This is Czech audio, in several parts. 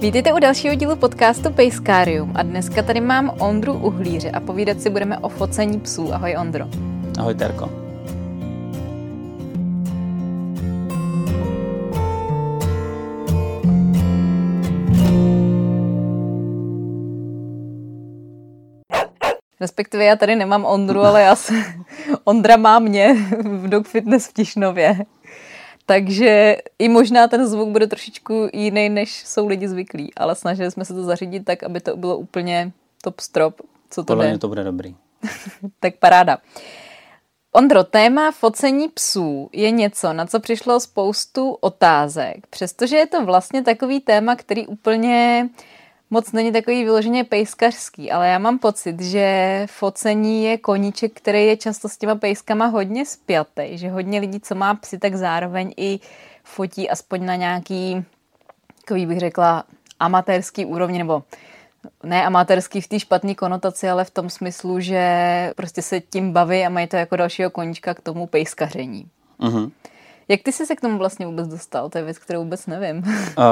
Vítejte u dalšího dílu podcastu Pejskárium a dneska tady mám Ondru Uhlíře a povídat si budeme o focení psů. Ahoj Ondro. Ahoj Terko. Respektive já tady nemám Ondru, ale Ondra má mě v Dog Fitness v Tišnově. Takže i možná ten zvuk bude trošičku jiný, než jsou lidi zvyklí, ale snažili jsme se to zařídit tak, aby to bylo úplně top strop, co to Podle jde. mě to bude dobrý. Tak paráda. Ondro, téma focení psů je něco, na co přišlo spoustu otázek, přestože je to vlastně takový téma, který úplně moc není takový vyloženě pejskařský, ale já mám pocit, že focení je koníček, který je často s těma pejskama hodně spjatý, že hodně lidí, co má psy, tak zároveň i fotí aspoň na nějaký, takový bych řekla, amatérský úrovni, nebo ne amatérský v té špatné konotaci, ale v tom smyslu, že prostě se tím baví a mají to jako dalšího koníčka k tomu pejskaření. Mhm. Jak ty jsi se k tomu vlastně vůbec dostal? To je věc, kterou vůbec nevím.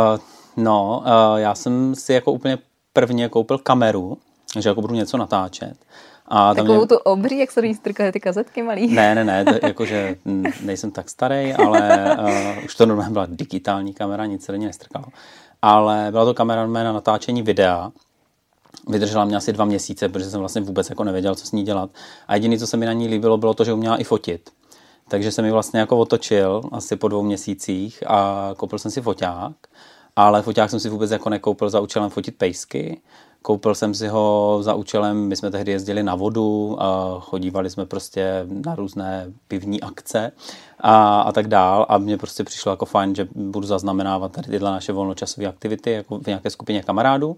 Já jsem si jako úplně prvně koupil kameru, že jako budu něco natáčet. A takovou tu obří, jak se do ní strkaly ty kazetky malý? Ne, jakože nejsem tak starý, ale už to normálně byla digitální kamera, nic se do ní nestrkalo. Ale byla to kamera na natáčení videa. Vydržela mě asi 2 měsíce, protože jsem vlastně vůbec jako nevěděl, co s ní dělat. A jediné, co se mi na ní líbilo, bylo to, že uměla i fotit. Takže jsem ji vlastně jako otočil asi po 2 měsících a koupil jsem si foťák. Ale foťák jsem si vůbec jako nekoupil za účelem fotit pejsky. Koupil jsem si ho za účelem, my jsme tehdy jezdili na vodu a chodívali jsme prostě na různé pivní akce a tak dál. A mně prostě přišlo jako fajn, že budu zaznamenávat tady tyhle naše volnočasové aktivity jako v nějaké skupině kamarádů.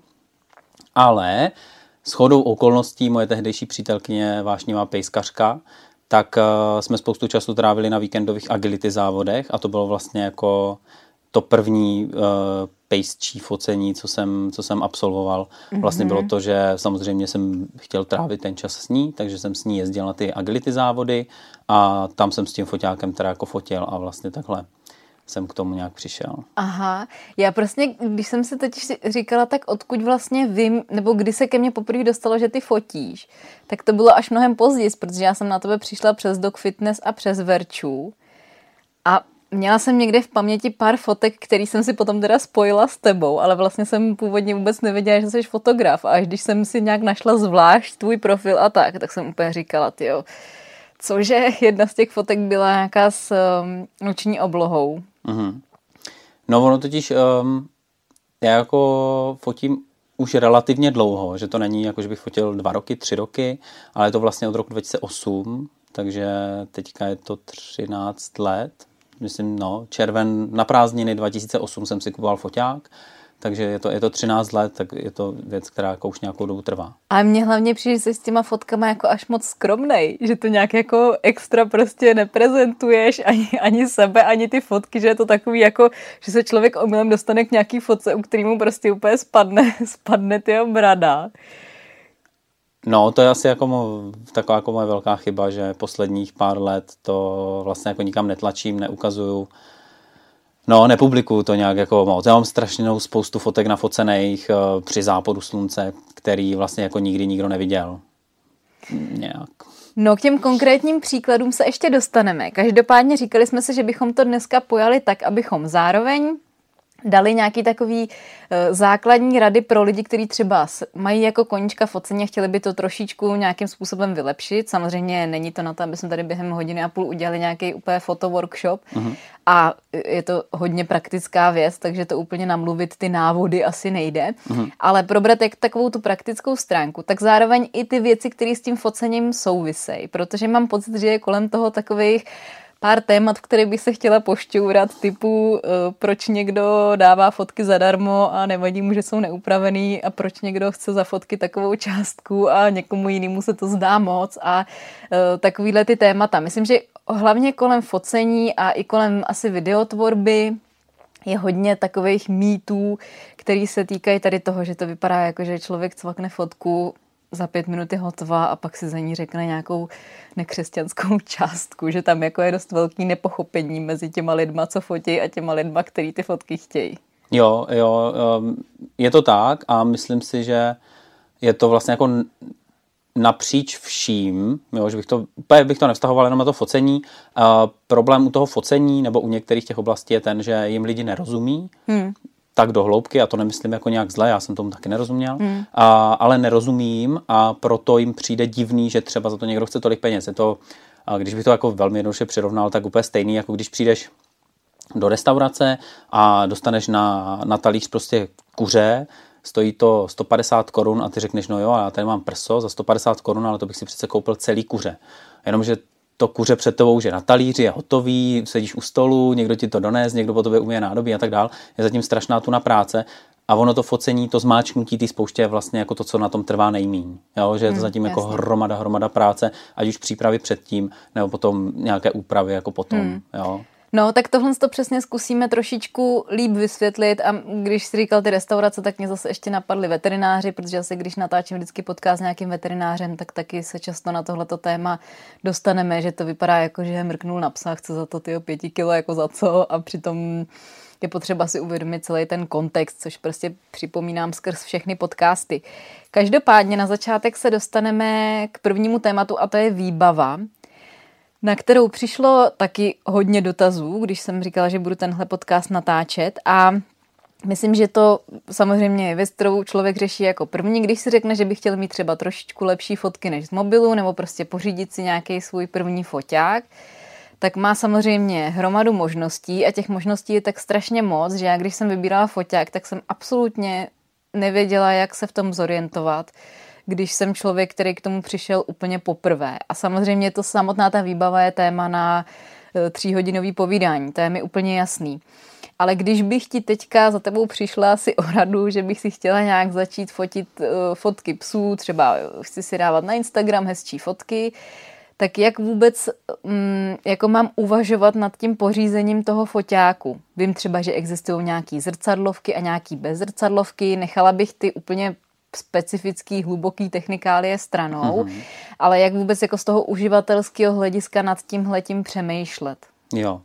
Ale shodou okolností moje tehdejší přítelkyně, vášnivá pejskařka, tak jsme spoustu času trávili na víkendových agility závodech a to bylo vlastně jako to první pejsčí focení, co jsem absolvoval. Vlastně bylo to, že samozřejmě jsem chtěl trávit ten čas s ní, takže jsem s ní jezdil na ty agility závody a tam jsem s tím foťákem teda jako fotil a vlastně takhle jsem k tomu nějak přišel. Aha, já prostě, když jsem si teď říkala, tak odkud vlastně vím, nebo kdy se ke mně poprvé dostalo, že ty fotíš, tak to bylo až mnohem později, protože já jsem na tebe přišla přes Dog Fitness a přes Verčů a měla jsem někde v paměti pár fotek, který jsem si potom teda spojila s tebou, ale vlastně jsem původně vůbec nevěděla, že jsi fotograf a až když jsem si nějak našla zvlášť tvůj profil a tak jsem úplně říkala, tyjo, cože jedna z těch fotek byla nějaká s noční oblohou. Mm-hmm. No ono totiž, já jako fotím už relativně dlouho, že to není jako, že bych fotil 2 roky, 3 roky, ale je to vlastně od roku 2008, takže teďka je to 13 let. Myslím, červen na prázdniny 2008 jsem si kupoval foťák, takže je to 13 let, tak je to věc, která jako už nějakou dobu trvá. A mně hlavně přijde, že jsi s těma fotkama jako až moc skromnej, že to nějak jako extra prostě neprezentuješ ani sebe, ani ty fotky, že je to takový jako, že se člověk omylem dostane k nějaký fotce, u kterému prostě úplně spadne tyho brada. No, to je asi taková jako moje velká chyba, že posledních pár let to vlastně jako nikam netlačím, neukazuju. No, nepublikuju to nějak jako moc. Já mám strašnou spoustu fotek nafocených při západu slunce, který vlastně jako nikdy nikdo neviděl. Nějak. No, k těm konkrétním příkladům se ještě dostaneme. Každopádně říkali jsme si, že bychom to dneska pojali tak, abychom zároveň dali nějaký takový základní rady pro lidi, kteří třeba mají jako koníčka focení a chtěli by to trošičku nějakým způsobem vylepšit. Samozřejmě není to na to, aby jsme tady během 1,5 hodiny udělali nějaký úplně fotoworkshop. A je to hodně praktická věc, takže to úplně namluvit ty návody asi nejde. Ale probrat jak takovou tu praktickou stránku, tak zároveň i ty věci, které s tím focením souvisejí. Protože mám pocit, že je kolem toho takových pár témat, v kterých bych se chtěla pošťourat, typu proč někdo dává fotky zadarmo a nevadí mu, že jsou neupravený a proč někdo chce za fotky takovou částku a někomu jinému se to zdá moc a takovýhle ty témata. Myslím, že hlavně kolem focení a i kolem asi videotvorby je hodně takových mýtů, který se týkají tady toho, že to vypadá jako, že člověk cvakne fotku, za 5 minut je hotová a pak si za ní řekne nějakou nekřesťanskou částku, že tam jako je dost velký nepochopení mezi těma lidma, co fotí a těma lidma, který ty fotky chtějí. Jo, je to tak a myslím si, že je to vlastně jako napříč vším, jo, že bych to nevztahoval jenom na to focení. Problém u toho focení nebo u některých těch oblastí je ten, že jim lidi nerozumí tak do hloubky, a to nemyslím jako nějak zle, já jsem tomu taky nerozuměl, ale nerozumí jim a proto jim přijde divný, že třeba za to někdo chce tolik peněz. Je to, když bych to jako velmi jednoduše přirovnal, tak úplně stejný, jako když přijdeš do restaurace a dostaneš na talíř prostě kuře, stojí to 150 korun a ty řekneš, no jo, já tady mám prso za 150 korun, ale to bych si přece koupil celý kuře. Jenomže to kuře před tebou už je na talíři, je hotový, sedíš u stolu, někdo ti to donés, někdo po tobě umije nádobí a tak dál. Je zatím strašná tuna práce a ono to focení, to zmáčknutí té spouště je vlastně jako to, co na tom trvá nejmíň. Jo? Že je to zatím jako hromada práce, ať už přípravy předtím, nebo potom nějaké úpravy jako potom. Jo? No, tak tohle to přesně zkusíme trošičku líp vysvětlit a když jsi říkal ty restaurace, tak mě zase ještě napadly veterináři, protože asi když natáčím vždycky podcast s nějakým veterinářem, tak taky se často na tohleto téma dostaneme, že to vypadá jako, že mrknul na psa, chce za to 5 kilo jako za co a přitom je potřeba si uvědomit celý ten kontext, což prostě připomínám skrz všechny podcasty. Každopádně na začátek se dostaneme k prvnímu tématu a to je výbava, na kterou přišlo taky hodně dotazů, když jsem říkala, že budu tenhle podcast natáčet a myslím, že to samozřejmě je věc, kterou člověk řeší jako první, když si řekne, že by chtěl mít třeba trošičku lepší fotky než z mobilu nebo prostě pořídit si nějaký svůj první foťák, tak má samozřejmě hromadu možností a těch možností je tak strašně moc, že já když jsem vybírala foťák, tak jsem absolutně nevěděla, jak se v tom zorientovat, když jsem člověk, který k tomu přišel úplně poprvé. A samozřejmě to samotná ta výbava je téma na 3hodinový povídání, to je mi úplně jasný. Ale když bych ti teďka za tebou přišla asi o radu, že bych si chtěla nějak začít fotit fotky psů, třeba chci si dávat na Instagram hezčí fotky, tak jak vůbec jako mám uvažovat nad tím pořízením toho foťáku? Vím třeba, že existují nějaký zrcadlovky a nějaký bezzrcadlovky, nechala bych ty úplně specifický, hluboký technikálie stranou, ale jak vůbec jako z toho uživatelského hlediska nad tímhletím přemýšlet? Jo.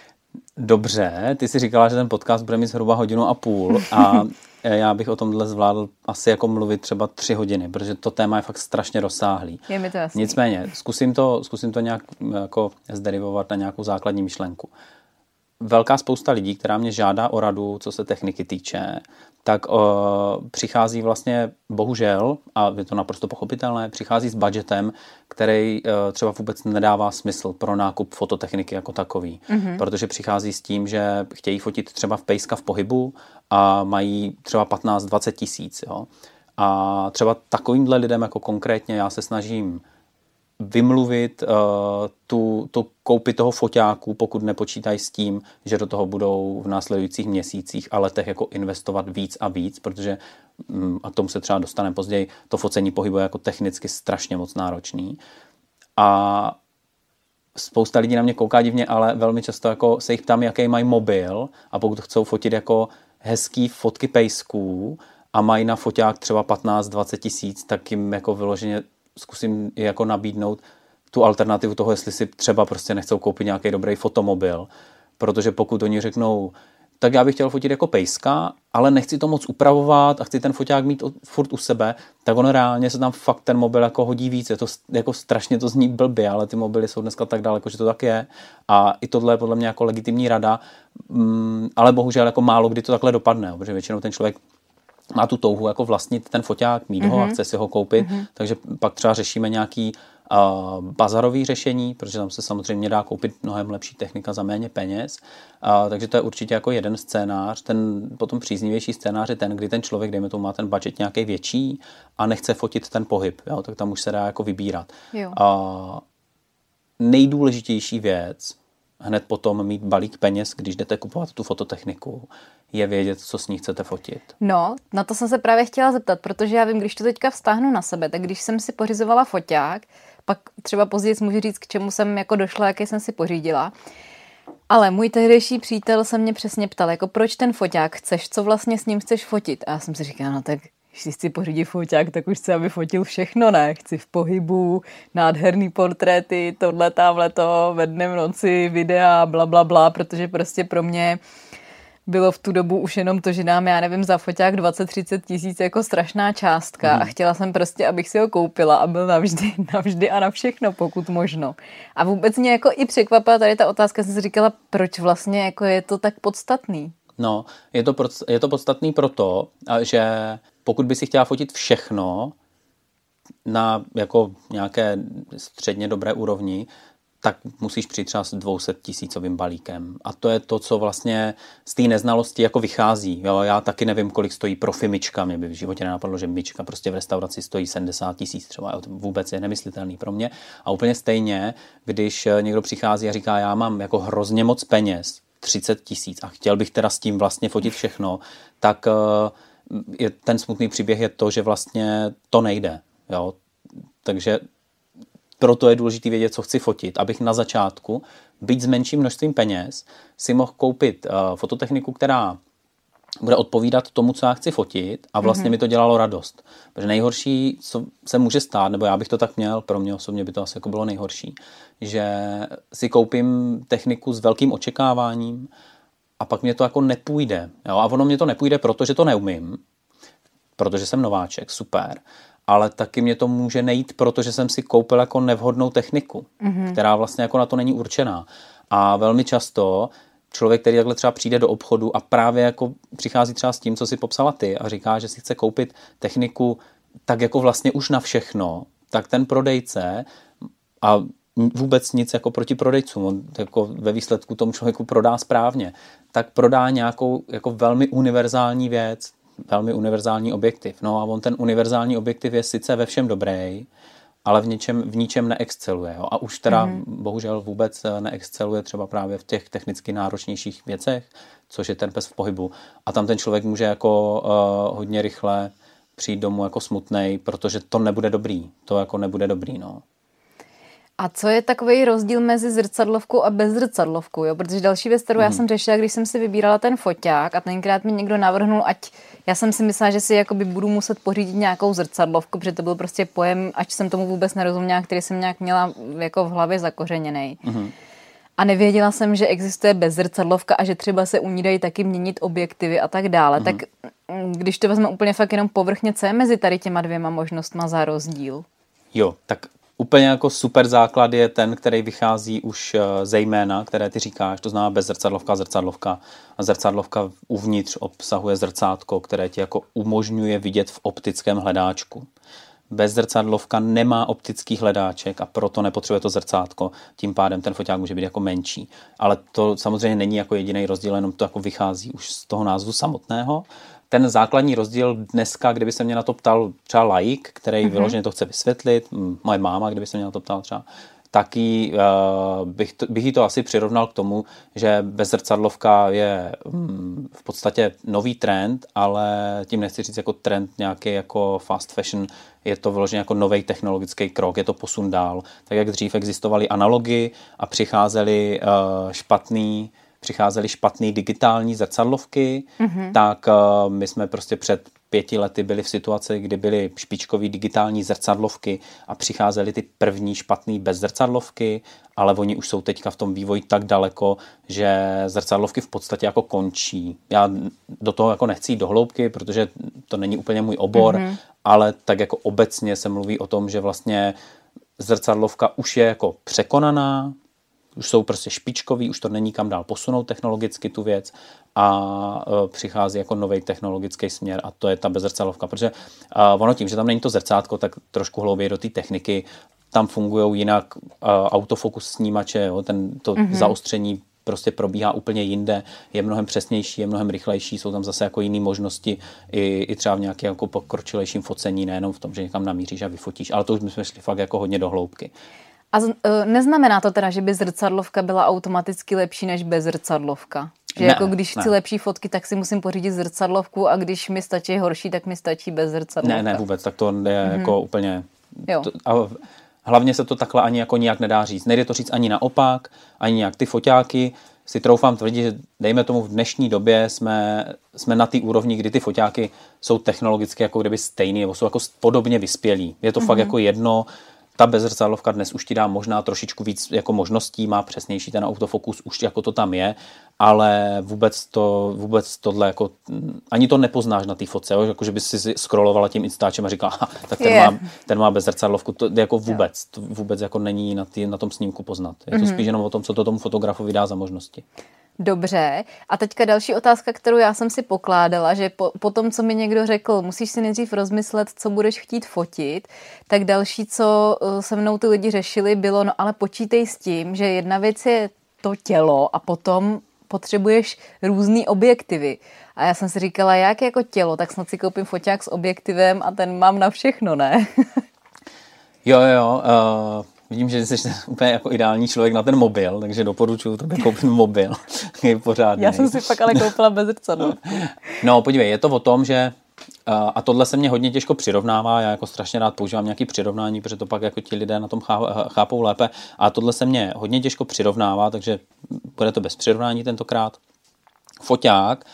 Dobře, ty jsi říkala, že ten podcast bude mít zhruba 1,5 hodiny a já bych o tomhle zvládl asi jako mluvit třeba 3 hodiny, protože to téma je fakt strašně rozsáhlý. Je mi to jasný. Nicméně, zkusím to nějak jako zderivovat na nějakou základní myšlenku. Velká spousta lidí, která mě žádá o radu, co se techniky týče, tak přichází vlastně, bohužel, a je to naprosto pochopitelné, přichází s budgetem, který třeba vůbec nedává smysl pro nákup fototechniky jako takový. Protože přichází s tím, že chtějí fotit třeba v pejska v pohybu a mají třeba 15-20 tisíc. Jo? A třeba takovýmhle lidem jako konkrétně já se snažím vymluvit tu koupi toho foťáku, pokud nepočítají s tím, že do toho budou v následujících měsících a letech jako investovat víc a víc, protože, a k tomu se třeba dostaneme později, to focení pohybu je jako technicky strašně moc náročný. A spousta lidí na mě kouká divně, ale velmi často jako se jich ptám, jaký mají mobil a pokud chcou fotit jako hezký fotky pejsků a mají na foťák třeba 15-20 tisíc, tak jim jako vyloženě zkusím jako nabídnout tu alternativu toho, jestli si třeba prostě nechcou koupit nějaký dobrý fotomobil, protože pokud oni řeknou, tak já bych chtěl fotit jako pejska, ale nechci to moc upravovat a chci ten foťák mít furt u sebe, tak ono reálně se tam fakt ten mobil jako hodí víc. Je to jako strašně to zní blbě, ale ty mobily jsou dneska tak daleko, že to tak je. A i tohle je podle mě jako legitimní rada, ale bohužel jako málo kdy to takhle dopadne, protože většinou ten člověk má tu touhu jako vlastnit ten foťák, mít ho a chce si ho koupit, takže pak třeba řešíme nějaký bazarový řešení, protože tam se samozřejmě dá koupit mnohem lepší technika za méně peněz. Takže to je určitě jako jeden scénář. Ten potom příznivější scénář je ten, kdy ten člověk, dejme tomu, má ten budget nějaký větší a nechce fotit ten pohyb. Jo? Tak tam už se dá jako vybírat. Nejdůležitější věc, hned potom mít balík peněz, když jdete kupovat tu fototechniku, je vědět, co s ní chcete fotit. No, na to jsem se právě chtěla zeptat, protože já vím, když to teďka vztáhnu na sebe, tak když jsem si pořizovala foťák, pak třeba později můžu říct, k čemu jsem jako došla, jaký jsem si pořídila. Ale můj tehdejší přítel se mě přesně ptal, jako proč ten foťák chceš, co vlastně s ním chceš fotit. A já jsem si říkala, no tak když si chci pořídit foťák, tak už chci, aby fotil všechno, ne? Chci v pohybu, nádherný portréty, tohle, tamhleto, ve dne v noci, videa, bla, bla, bla, protože prostě pro mě bylo v tu dobu už jenom to, že dám, já nevím, za foťák 20-30 tisíc jako strašná částka a chtěla jsem prostě, abych si ho koupila a byl navždy a na všechno, pokud možno. A vůbec mě jako i překvapila tady ta otázka, jsem si říkala, proč vlastně jako je to tak podstatný? No, je to podstatný proto, že pokud by si chtěla fotit všechno na jako nějaké středně dobré úrovni, tak musíš přijít třeba s 200 000 balíkem. A to je to, co vlastně z té neznalosti jako vychází. Jo, já taky nevím, kolik stojí profi myčka. Mě by v životě nenapadlo, že myčka prostě v restauraci stojí 70 000 třeba. To vůbec je nemyslitelný pro mě. A úplně stejně, když někdo přichází a říká, já mám jako hrozně moc peněz, 30 000 a chtěl bych teda s tím vlastně fotit všechno, tak ten smutný příběh je to, že vlastně to nejde. Jo? Takže proto je důležité vědět, co chci fotit, abych na začátku, byť s menším množstvím peněz, si mohl koupit fototechniku, která bude odpovídat tomu, co já chci fotit a vlastně mi to dělalo radost. Protože nejhorší, co se může stát, nebo já bych to tak měl, pro mě osobně by to asi jako bylo nejhorší, že si koupím techniku s velkým očekáváním a pak mě to jako nepůjde. Jo? A ono mě to nepůjde, protože to neumím, protože jsem nováček, super, ale taky mě to může nejít, protože jsem si koupil jako nevhodnou techniku, která vlastně jako na to není určená. A velmi často člověk, který takhle třeba přijde do obchodu a právě jako přichází třeba s tím, co si popsala ty a říká, že si chce koupit techniku tak jako vlastně už na všechno, tak ten prodejce a vůbec nic jako proti prodejcům, on jako ve výsledku tomu člověku prodá správně, tak prodá nějakou jako velmi univerzální věc, velmi univerzální objektiv. No a on ten univerzální objektiv je sice ve všem dobrý, ale v ničem neexceluje. Jo? A už teda bohužel vůbec neexceluje třeba právě v těch technicky náročnějších věcech, což je ten pes v pohybu. A tam ten člověk může jako hodně rychle přijít domů jako smutnej, protože to nebude dobrý. To jako nebude dobrý, no. A co je takový rozdíl mezi zrcadlovkou a bezzrcadlovkou? Jo? Protože další věc, kterou já jsem řešila, když jsem si vybírala ten foťák a tenkrát mi někdo navrhnul, ať já jsem si myslela, že si jakoby budu muset pořídit nějakou zrcadlovku, protože to byl prostě pojem, ať jsem tomu vůbec nerozuměla, který jsem nějak měla jako v hlavě zakořeněnej. A nevěděla jsem, že existuje bezzrcadlovka a že třeba se u ní dají taky měnit objektivy a tak dále. Tak když to vezme úplně fakt jenom povrchně, co je mezi tady těma dvěma možnostma za rozdíl? Jo, tak úplně jako super základ je ten, který vychází už ze jména, které ty říkáš, to znamená bezzrcadlovka, zrcadlovka. A zrcadlovka uvnitř obsahuje zrcátko, které ti jako umožňuje vidět v optickém hledáčku. Bezzrcadlovka nemá optický hledáček a proto nepotřebuje to zrcátko, tím pádem ten foťák může být jako menší. Ale to samozřejmě není jako jediný rozdíl, jenom to jako vychází už z toho názvu samotného. Ten základní rozdíl dneska, kdyby se mě na to ptal třeba laik, který vyloženě to chce vysvětlit, moje máma, kdyby se mě na to ptal třeba, taky bych jí to asi přirovnal k tomu, že bezzrcadlovka je v podstatě nový trend, ale tím nechci říct jako trend nějaký jako fast fashion, je to vyloženě jako nový technologický krok, je to posun dál. Tak jak dřív existovaly analogy a přicházely špatný digitální zrcadlovky, tak my jsme prostě před 5 lety byli v situaci, kdy byly špičkový digitální zrcadlovky a přicházely ty první špatný bezzrcadlovky, ale oni už jsou teďka v tom vývoji tak daleko, že zrcadlovky v podstatě jako končí. Já do toho jako nechci jít do hloubky, protože to není úplně můj obor, ale tak jako obecně se mluví o tom, že vlastně zrcadlovka už je jako překonaná, už jsou prostě špičkový, už to není kam dál posunout technologicky tu věc a přichází jako nový technologický směr a to je ta bezzrcadlovka, protože ono tím, že tam není to zrcátko, tak trošku hlouběji do té techniky, tam fungují jinak autofokus snímače, jo, to zaostření prostě probíhá úplně jinde, je mnohem přesnější, je mnohem rychlejší, jsou tam zase jako jiné možnosti i třeba v nějakém jako pokročilejším focení, nejenom v tom, že někam namíříš a vyfotíš, ale to už jsme šli fakt jako hodně do hloubky. A neznamená to teda, že by zrcadlovka byla automaticky lepší než bezzrcadlovka? Že jako když chci lepší fotky, tak si musím pořídit zrcadlovku a když mi stačí horší, tak mi stačí bezzrcadlovka. Ne, vůbec, tak to je jako úplně... Hlavně se to takhle ani jako nijak nedá říct. Nejde to říct ani naopak, ani nějak ty foťáky. Si troufám tvrdit, že dejme tomu v dnešní době jsme na té úrovni, kdy ty foťáky jsou technologicky jako kdyby stejný, nebo jsou jako podobně vyspělí. Je to fakt jako jedno. Ta bezzrcadlovka dnes už ti dá možná trošičku víc jako možností, má přesnější ten autofokus, už jako to tam je, ale vůbec tohle jako, ani to nepoznáš na té fotce, jako že bys si scrollovala tím Instačem a říkala, tak ten má bezzrcadlovku, to jako vůbec jako není na tom snímku poznat. Je to spíš jenom o tom, co to tomu fotografovi dá za možnosti. Dobře. A teďka další otázka, kterou já jsem si pokládala, že po tom, co mi někdo řekl, musíš si nejdřív rozmyslet, co budeš chtít fotit, tak další, co se mnou ty lidi řešili, bylo, no ale počítej s tím, že jedna věc je to tělo a potom potřebuješ různý objektivy. A já jsem si říkala, jak jako tělo, tak snad si koupím foťák s objektivem a ten mám na všechno, ne? Jo. Vidím, že jsi úplně jako ideální člověk na ten mobil, takže doporučuji tobě koupit mobil. Je pořádný. Já jsem si pak ale koupila bezzrcadlovku. No podívej, je to o tom, že a tohle se mě hodně těžko přirovnává, já jako strašně rád používám nějaké přirovnání, protože to pak jako ti lidé na tom chápou lépe, a tohle se mě hodně těžko přirovnává, takže bude to bez přirovnání tentokrát. Foťák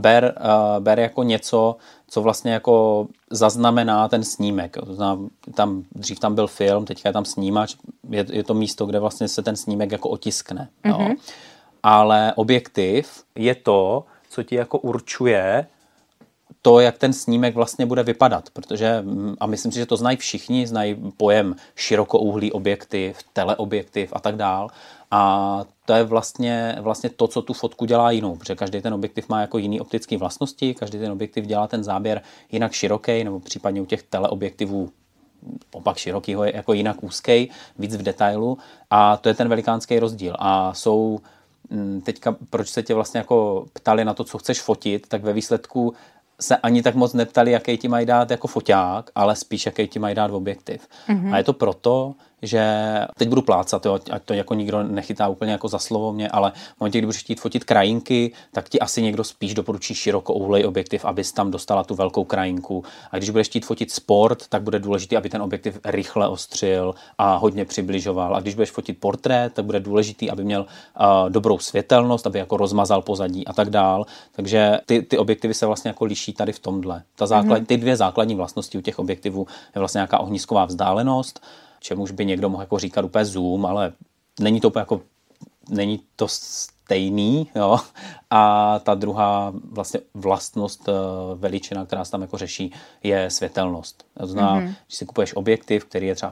ber jako něco, co vlastně jako zaznamená ten snímek. To znamená, dřív tam byl film, teďka je tam snímač, je to místo, kde vlastně se ten snímek jako otiskne. Jo. Ale objektiv je to, co ti jako určuje to, jak ten snímek vlastně bude vypadat, protože, a myslím si, že to znají všichni, znají pojem širokouhlý objektiv, teleobjektiv a tak dál. A to je vlastně to, co tu fotku dělá jinou, protože každý ten objektiv má jako jiný optické vlastnosti, každý ten objektiv dělá ten záběr jinak široký, nebo případně u těch teleobjektivů opak širokýho je jako jinak úzký, víc v detailu, a to je ten velikánský rozdíl. A jsou teďka, proč se tě vlastně jako ptali na to, co chceš fotit, tak ve výsledku se ani tak moc neptali, jaký ti mají dát jako foťák, ale spíš, jaký ti mají dát objektiv. A je to proto, že teď budu plácat, jo, ať to jako nikdo nechytá úplně jako za slovo mě, ale v momentě, kdy budeš chtít fotit krajinky, tak ti asi někdo spíš doporučí širokouhlej objektiv, abys tam dostala tu velkou krajinku. A když budeš chtít fotit sport, tak bude důležité, aby ten objektiv rychle ostřil a hodně přibližoval. A když budeš fotit portrét, tak bude důležité, aby měl dobrou světelnost, aby jako rozmazal pozadí a tak dál. Takže ty objektivy se vlastně jako liší tady v tomhle. Ty dvě základní vlastnosti u těch objektivů je vlastně nějaká ohnisková vzdálenost, čemuž by někdo mohl jako říkat úplně zoom, ale není to úplně jako, není to stejný, jo. A ta druhá vlastně vlastnost, veličina, která se tam jako řeší, je světelnost. To znamená, když si kupuješ objektiv, který je třeba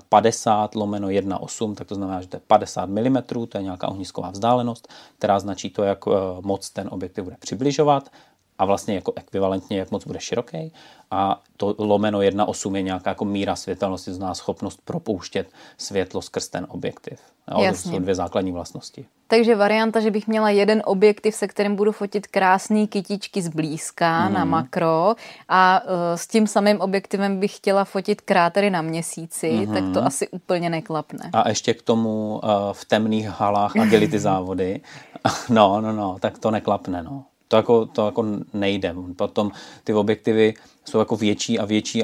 50/1.8, tak to znamená, že to je 50 mm, to je nějaká ohnisková vzdálenost, která značí to, jak moc ten objektiv bude přibližovat, a vlastně jako ekvivalentně, jak moc bude široký. A to /1.8 je nějaká jako míra světelnosti, to znamená schopnost propouštět světlo skrz ten objektiv. Jo, to jsou dvě základní vlastnosti. Takže varianta, že bych měla jeden objektiv, se kterým budu fotit krásný kytičky zblízka na makro, a s tím samým objektivem bych chtěla fotit krátery na měsíci, tak to asi úplně neklapne. A ještě k tomu v temných halách agility závody. No, tak to neklapne, no. To jako nejde. Potom ty objektivy jsou jako větší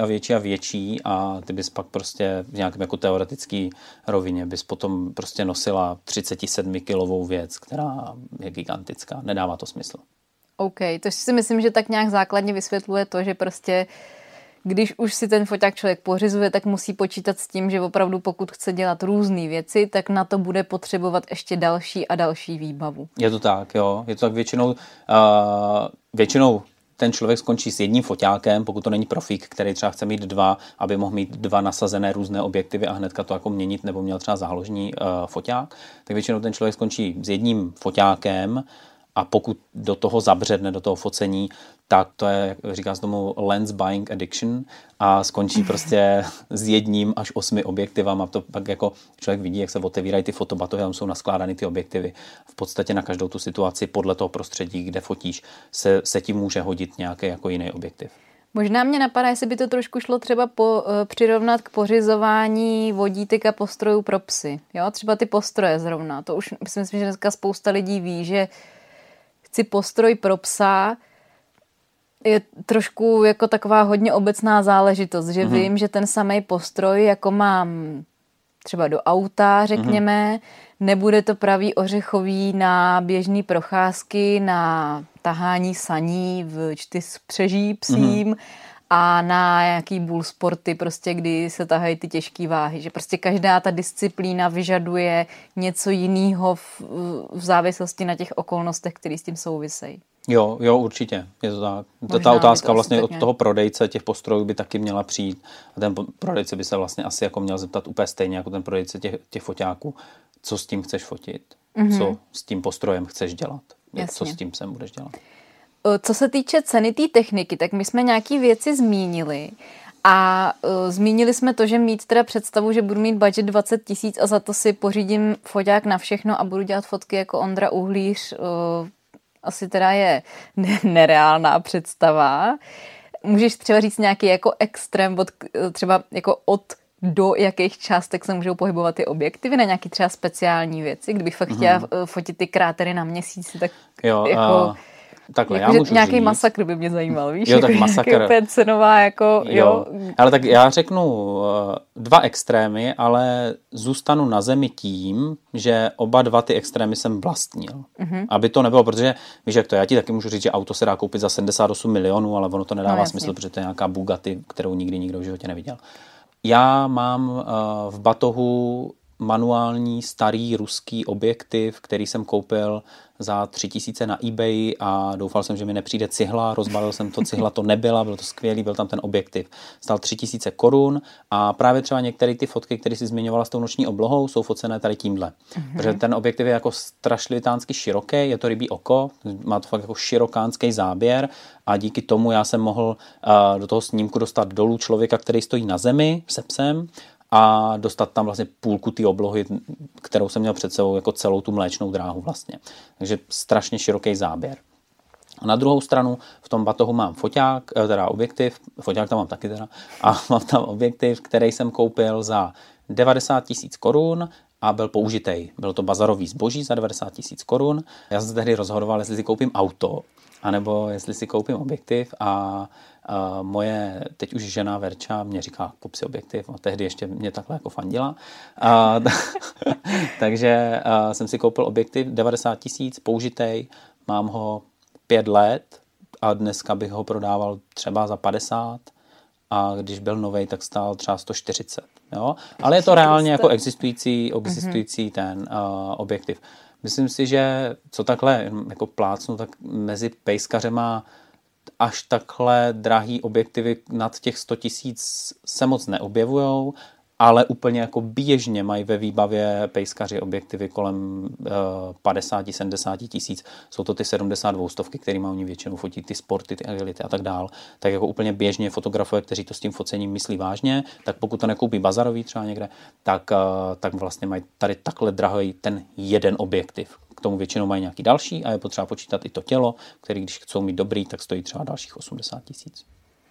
a ty bys pak prostě v nějakém jako teoretický rovině bys potom prostě nosila 37kilovou věc, která je gigantická. Nedává to smysl. OK, to si myslím, že tak nějak základně vysvětluje to, že prostě když už si ten foťák člověk pořizuje, tak musí počítat s tím, že opravdu pokud chce dělat různé věci, tak na to bude potřebovat ještě další a další výbavu. Je to tak, jo. Je to tak většinou ten člověk skončí s jedním foťákem, pokud to není profík, který třeba chce mít dva, aby mohl mít dva nasazené různé objektivy a hnedka to jako měnit, nebo měl třeba záložní foťák, tak většinou ten člověk skončí s jedním foťákem, a pokud do toho zabředne, do toho focení, tak to je, jak říká se tomu, lens buying addiction, a skončí prostě s 1 až 8 objektivama. To pak jako člověk vidí, jak se otevírají ty fotobatohy, tam jsou naskládány ty objektivy. V podstatě na každou tu situaci podle toho prostředí, kde fotíš, se ti může hodit nějaký jako jiný objektiv. Možná mě napadá, jestli by to trošku šlo třeba přirovnat k pořizování vodítek a postrojů pro psy. Jo? Třeba ty postroje zrovna. To už myslím, že dneska spousta lidí ví, že chci postroj pro psa, je trošku jako taková hodně obecná záležitost, že vím, že ten samý postroj, jako mám třeba do auta, řekněme, nebude to pravý ořechový na běžný procházky, na tahání saní v 4 přeží psím, a na nějaký bull sporty, prostě kdy se tahají ty těžké váhy, že prostě každá ta disciplína vyžaduje něco jiného v závislosti na těch okolnostech, které s tím souvisejí. Jo, určitě, je to tak. Ta otázka vlastně od toho prodejce těch postrojů by taky měla přijít a ten prodejce by se vlastně asi jako měl zeptat úplně stejně jako ten prodejce těch foťáků, co s tím chceš fotit, co s tím postrojem chceš dělat, co s tím sem budeš dělat. Co se týče ceny té techniky, tak my jsme nějaký věci zmínili a zmínili jsme to, že mít teda představu, že budu mít budget 20 000 a za to si pořídím foťák na všechno a budu dělat fotky jako Ondra Uhlíř, asi teda je nereálná představa. Můžeš třeba říct nějaký jako extrém, třeba jako do jakých částek se můžou pohybovat ty objektivy na nějaký třeba speciální věci? Kdybych fakt chtěla fotit ty krátery na měsíci, tak jo, jako... Takhle, jako, já můžu nějaký říct. Masakr by mě zajímal, víš? Jo, tak masakr. Úplně cenová, jako, jo. Ale tak já řeknu 2 extrémy, ale zůstanu na zemi tím, že oba 2 ty extrémy jsem vlastnil. Aby to nebylo, protože víš, jak to, já ti taky můžu říct, že auto se dá koupit za 78 milionů, ale ono to nedává smysl, protože to je nějaká Bugatti, kterou nikdy nikdo v životě neviděl. Já mám v batohu manuální starý ruský objektiv, který jsem koupil za 3000 na eBay a doufal jsem, že mi nepřijde cihla, rozbalil jsem to, cihla to nebyla, bylo to skvělý, byl tam ten objektiv. Stál 3000 korun a právě třeba některé ty fotky, které jsi zmiňovala s tou noční oblohou, jsou focené tady tímhle. Protože ten objektiv je jako strašlitánsky široký, je to rybí oko, má to fakt jako širokánský záběr a díky tomu já jsem mohl do toho snímku dostat dolů člověka, který stojí na zemi se psem, a dostat tam vlastně půlku té oblohy, kterou jsem měl před sebou, jako celou tu mléčnou dráhu vlastně. Takže strašně široký záběr. A na druhou stranu v tom batohu mám foťák, teda objektiv, foťák tam mám taky teda, a mám tam objektiv, který jsem koupil za 90 000 korun a byl použitej. Byl to bazarový zboží za 90 000 korun. Já jsem se tehdy rozhodoval, jestli si koupím auto, anebo jestli si koupím objektiv a moje teď už žena Verča mě říká, kup si objektiv, a tehdy ještě mě takhle jako fandila. Takže jsem si koupil objektiv 90 000, použitej, mám ho 5 let a dneska bych ho prodával třeba za 50 a když byl novej, tak stál třeba 140. Jo? Ale je to reálně jako existující ten objektiv. Myslím si, že co takhle jako plácnu, tak mezi pejskařema až takhle drahý objektivy nad těch 100 000 se moc neobjevujou, ale úplně jako běžně mají ve výbavě pejskaři objektivy kolem 50-70 tisíc. Jsou to ty 72 stovky, kterými oni většinou fotí ty sporty, ty agility a tak dál. Tak jako úplně běžně fotografové, kteří to s tím focením myslí vážně, tak pokud to nekoupí bazarový třeba někde, tak vlastně mají tady takhle drahý ten jeden objektiv. K tomu většinou mají nějaký další a je potřeba počítat i to tělo, který když chcou mít dobrý, tak stojí třeba dalších 80 tisíc.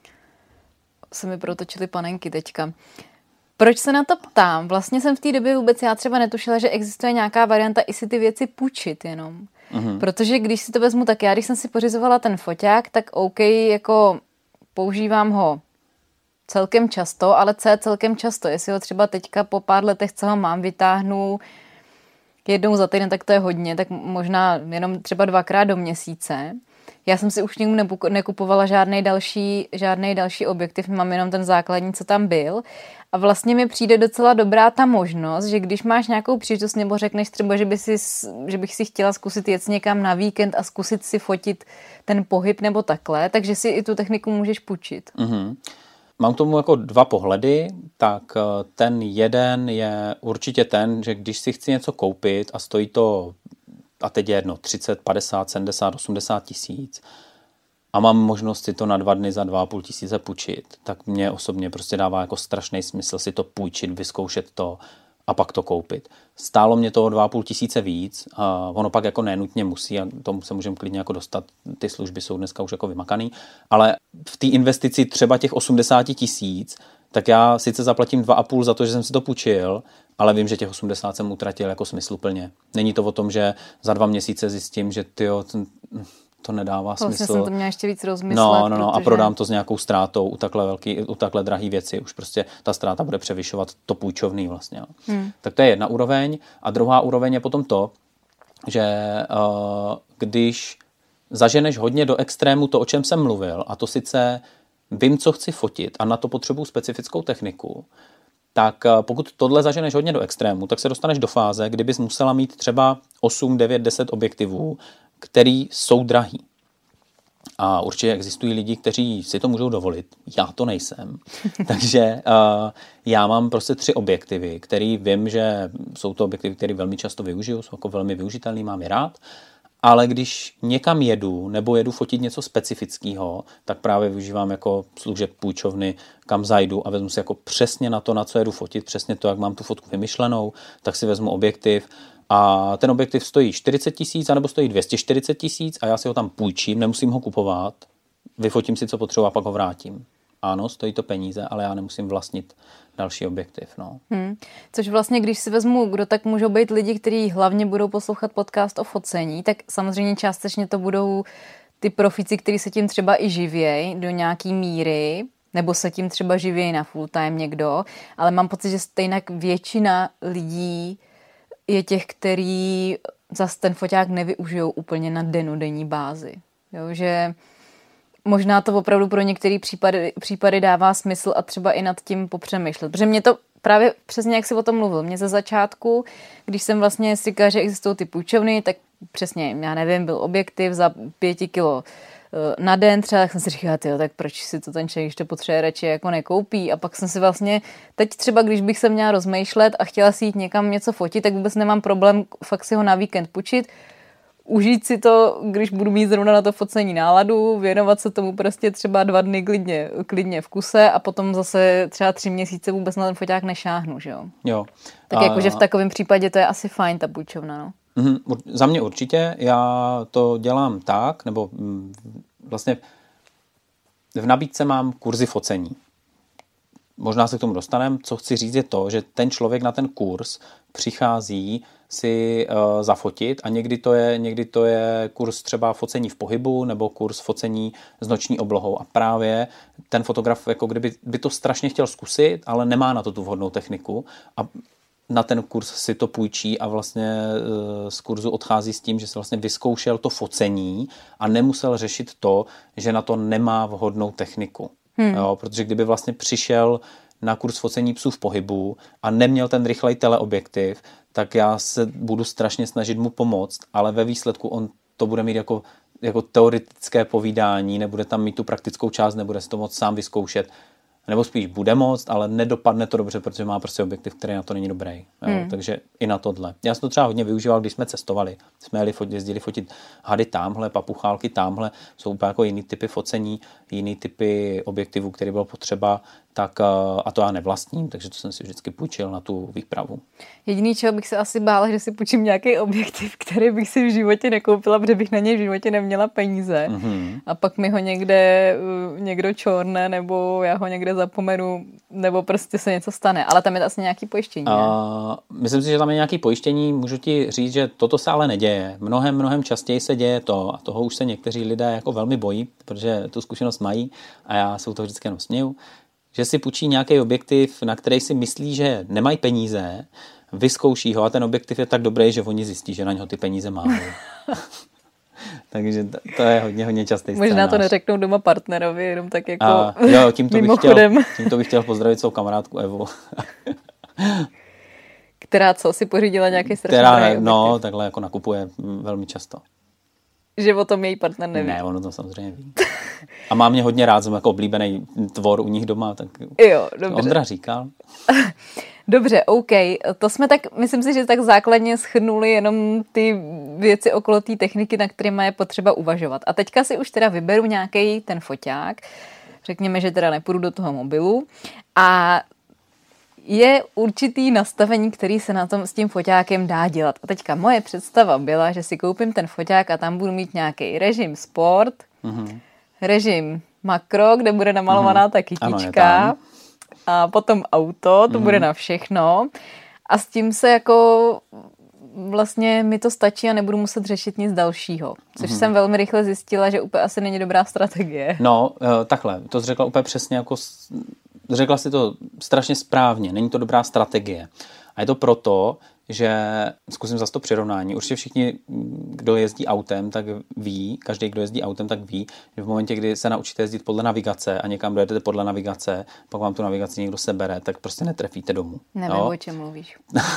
Se mi protočily panenky teďka. Proč se na to ptám? Vlastně jsem v té době vůbec já třeba netušila, že existuje nějaká varianta i si ty věci půjčit jenom. Protože když si to vezmu, tak já, když jsem si pořizovala ten foťák, tak OK, jako používám ho celkem často, ale co je celkem často? Jestli ho třeba teďka po pár letech, co ho mám, vytáhnu jednou za týden, tak to je hodně, tak možná jenom třeba 2krát do měsíce. Já jsem si už němu nekupovala žádnej další objektiv, mám jenom ten základní, co tam byl. A vlastně mi přijde docela dobrá ta možnost, že když máš nějakou příležitost nebo řekneš třeba, že bych si chtěla zkusit jet někam na víkend a zkusit si fotit ten pohyb nebo takhle, takže si i tu techniku můžeš půjčit. Mám k tomu jako 2 pohledy, tak ten jeden je určitě ten, že když si chci něco koupit a stojí to, a teď je jedno, 30, 50, 70, 80 tisíc a mám možnost si to na 2 dny za 2,5 tisíce půjčit, tak mě osobně prostě dává jako strašný smysl si to půjčit, vyzkoušet to a pak to koupit. Stálo mě to 2,5 tisíce víc, a ono pak jako nenutně musí a tomu se můžeme klidně jako dostat, ty služby jsou dneska už jako vymakaný, ale v té investici třeba těch 80 tisíc, tak já sice zaplatím 2,5 za to, že jsem si to půjčil, ale vím, že těch 80 jsem utratil jako smysluplně. Není to o tom, že za 2 měsíce zjistím, že to nedává smysl. Vlastně jsem to měla ještě víc rozmyslet. No, protože... a prodám to s nějakou ztrátou u takhle drahý věci. Už prostě ta ztráta bude převyšovat to půjčovný vlastně. Tak to je jedna úroveň. A druhá úroveň je potom to, že když zaženeš hodně do extrému to, o čem jsem mluvil, a to sice vím, co chci fotit a na to potřebuji specifickou techniku, tak pokud tohle zaženeš hodně do extrému, tak se dostaneš do fáze, kdy bys musela mít třeba 8, 9, 10 objektivů, který jsou drahý. A určitě existují lidi, kteří si to můžou dovolit. Já to nejsem. Takže já mám prostě 3 objektivy, který vím, že jsou to objektivy, které velmi často využiju, jsou jako velmi využitelný, mám je rád. Ale když někam jedu nebo jedu fotit něco specifického, tak právě využívám jako služeb půjčovny, kam zajdu a vezmu si jako přesně na to, na co jedu fotit, přesně to, jak mám tu fotku vymyšlenou, tak si vezmu objektiv a ten objektiv stojí 40 000 anebo stojí 240 000 a já si ho tam půjčím, nemusím ho kupovat, vyfotím si, co potřebuji a pak ho vrátím. Ano, stojí to peníze, ale já nemusím vlastnit další objektiv. No. Což vlastně, když si vezmu, kdo tak můžou být lidi, kteří hlavně budou poslouchat podcast o focení, tak samozřejmě částečně to budou ty profíci, kteří se tím třeba i živějí do nějaký míry, nebo se tím třeba živějí na full time někdo, ale mám pocit, že stejnak většina lidí je těch, který zase ten foťák nevyužijou úplně na dennodenní bázi. Jo, že možná to opravdu pro některé případy dává smysl a třeba i nad tím popřemýšlet. Protože mě to právě přesně, jak jsi o tom mluvil, mě ze začátku, když jsem vlastně si říkala, že existují ty půjčovny, tak přesně, já nevím, byl objektiv za 5 kilo na den třeba, tak jsem si říkala, tak proč si to ten člověk ještě potřebuje radši jako nekoupí. A pak jsem si vlastně, teď třeba, když bych se měla rozmýšlet a chtěla si jít někam něco fotit, tak vůbec nemám problém fakt si ho na víkend půjčit, užít si to, když budu mít zrovna na to focení náladu, věnovat se tomu prostě třeba 2 dny klidně v kuse a potom zase třeba 3 měsíce vůbec na ten foťák nešáhnu, že jo? Jo. Tak jakože v takovém případě to je asi fajn, ta půjčovna, no. Za mě určitě, já to dělám tak, nebo vlastně v nabídce mám kurzy focení. Možná se k tomu dostaneme. Co chci říct je to, že ten člověk na ten kurz přichází si zafotit a někdy to je kurz třeba focení v pohybu nebo kurz focení s noční oblohou a právě ten fotograf jako kdyby by to strašně chtěl zkusit, ale nemá na to tu vhodnou techniku a na ten kurz si to půjčí a vlastně z kurzu odchází s tím, že se vlastně vyzkoušel to focení a nemusel řešit to, že na to nemá vhodnou techniku. Jo, protože kdyby vlastně přišel na kurz focení psů v pohybu a neměl ten rychlej teleobjektiv, tak já se budu strašně snažit mu pomoct, ale ve výsledku on to bude mít jako teoretické povídání, nebude tam mít tu praktickou část, nebude si to moct sám vyzkoušet. Nebo spíš bude moct, ale nedopadne to dobře, protože má prostě objektiv, který na to není dobrý. Takže i na tohle. Já jsem to třeba hodně využíval, když jsme cestovali. Jsme jezdili fotit hady tamhle, papuchálky tamhle. Jsou úplně jako jiný typy focení, jiný typy objektivů, který bylo potřeba. Tak, a to já nevlastním, takže to jsem si vždycky půjčil na tu výpravu. Jediný, čeho bych se asi bála, že si půjčím nějaký objektiv, který bych si v životě nekoupila, protože bych na něj v životě neměla peníze. A pak mi ho někdo čorne, nebo já ho někde zapomenu, nebo prostě se něco stane. Ale tam je asi nějaký pojištění. Myslím si, že tam je nějaký pojištění. Můžu ti říct, že toto se ale neděje. Mnohem častěji se děje to, a toho už se někteří lidé jako velmi bojí, protože tu zkušenost mají a já se u toho vždycky jenom směju, že si půjčí nějaký objektiv, na který si myslí, že nemají peníze, vyzkouší ho a ten objektiv je tak dobrý, že oni zjistí, že na něho ty peníze mají. Takže to je hodně častý scénář. Možná to neřeknou doma partnerovi, jenom tak jako tímto bych chtěl pozdravit svou kamarádku Evu. Která si pořídila nějaký strašný objektiv. No, takhle jako nakupuje velmi často. Že o tom její partner neví. Ne, ono to samozřejmě ví. A má mě hodně rád, jsem jako oblíbený tvor u nich doma, tak jo, dobře. Ondra říkal. Dobře, OK. To jsme tak, myslím si, že tak základně shrnuli jenom ty věci okolo té techniky, na kterými je potřeba uvažovat. A teďka si už teda vyberu nějaký ten foťák. Řekněme, že teda nepůjdu do toho mobilu. A je určitý nastavení, který se na tom s tím foťákem dá dělat. A teďka moje představa byla, že si koupím ten foťák a tam budu mít nějaký režim sport, režim makro, kde bude namalovaná ta kytička a potom auto, to bude na všechno. A s tím se jako vlastně mi to stačí a nebudu muset řešit nic dalšího. Což jsem velmi rychle zjistila, že úplně asi není dobrá strategie. No, takhle, to jsi řekla úplně přesně jako řekla si to strašně správně, není to dobrá strategie. A je to proto, že zkusím zase to přirovnání. Určitě všichni, kdo jezdí autem, tak ví, každý, kdo jezdí autem, tak ví, že v momentě, kdy se naučíte jezdit podle navigace a někam dojedete podle navigace, pak vám tu navigaci někdo sebere, tak prostě netrefíte domů. Nevím, o čem mluvíš.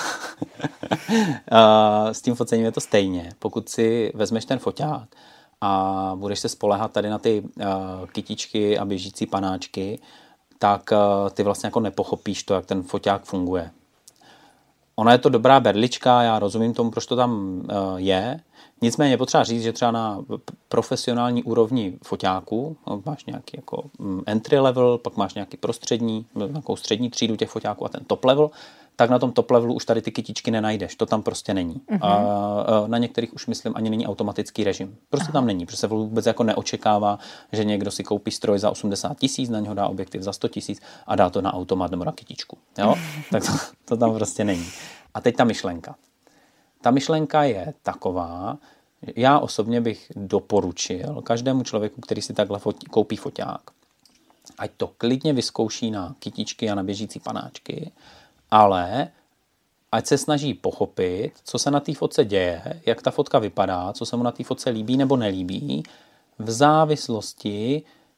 S tím focením je to stejně. Pokud si vezmeš ten foťák a budeš se spoléhat tady na ty kytičky a běžící panáčky, tak ty vlastně jako nepochopíš to, jak ten foťák funguje. Ona je to dobrá berlička, já rozumím tomu, proč to tam je. Nicméně potřeba říct, že třeba na profesionální úrovni foťáků máš nějaký jako entry level, pak máš nějaký prostřední, nějakou střední třídu těch foťáků a ten top level, tak na tom top levelu už tady ty kytičky nenajdeš. To tam prostě není. A na některých už myslím ani není automatický režim. Prostě tam není, protože se vůbec jako neočekává, že někdo si koupí stroj za 80 000, na něho dá objektiv za 100 000 a dá to na automat nebo na kytičku. Jo? Tak to tam prostě není. A teď ta myšlenka. Ta myšlenka je taková, já osobně bych doporučil každému člověku, který si takhle koupí foťák, ať to klidně vyzkouší na kytičky a na běžící panáčky, ale ať se snaží pochopit, co se na té fotce děje, jak ta fotka vypadá, co se mu na té fotce líbí nebo nelíbí, v závislosti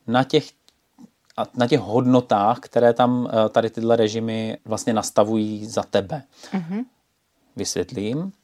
na těch hodnotách, které tam tady tyhle režimy vlastně nastavují za tebe. Vysvětlím.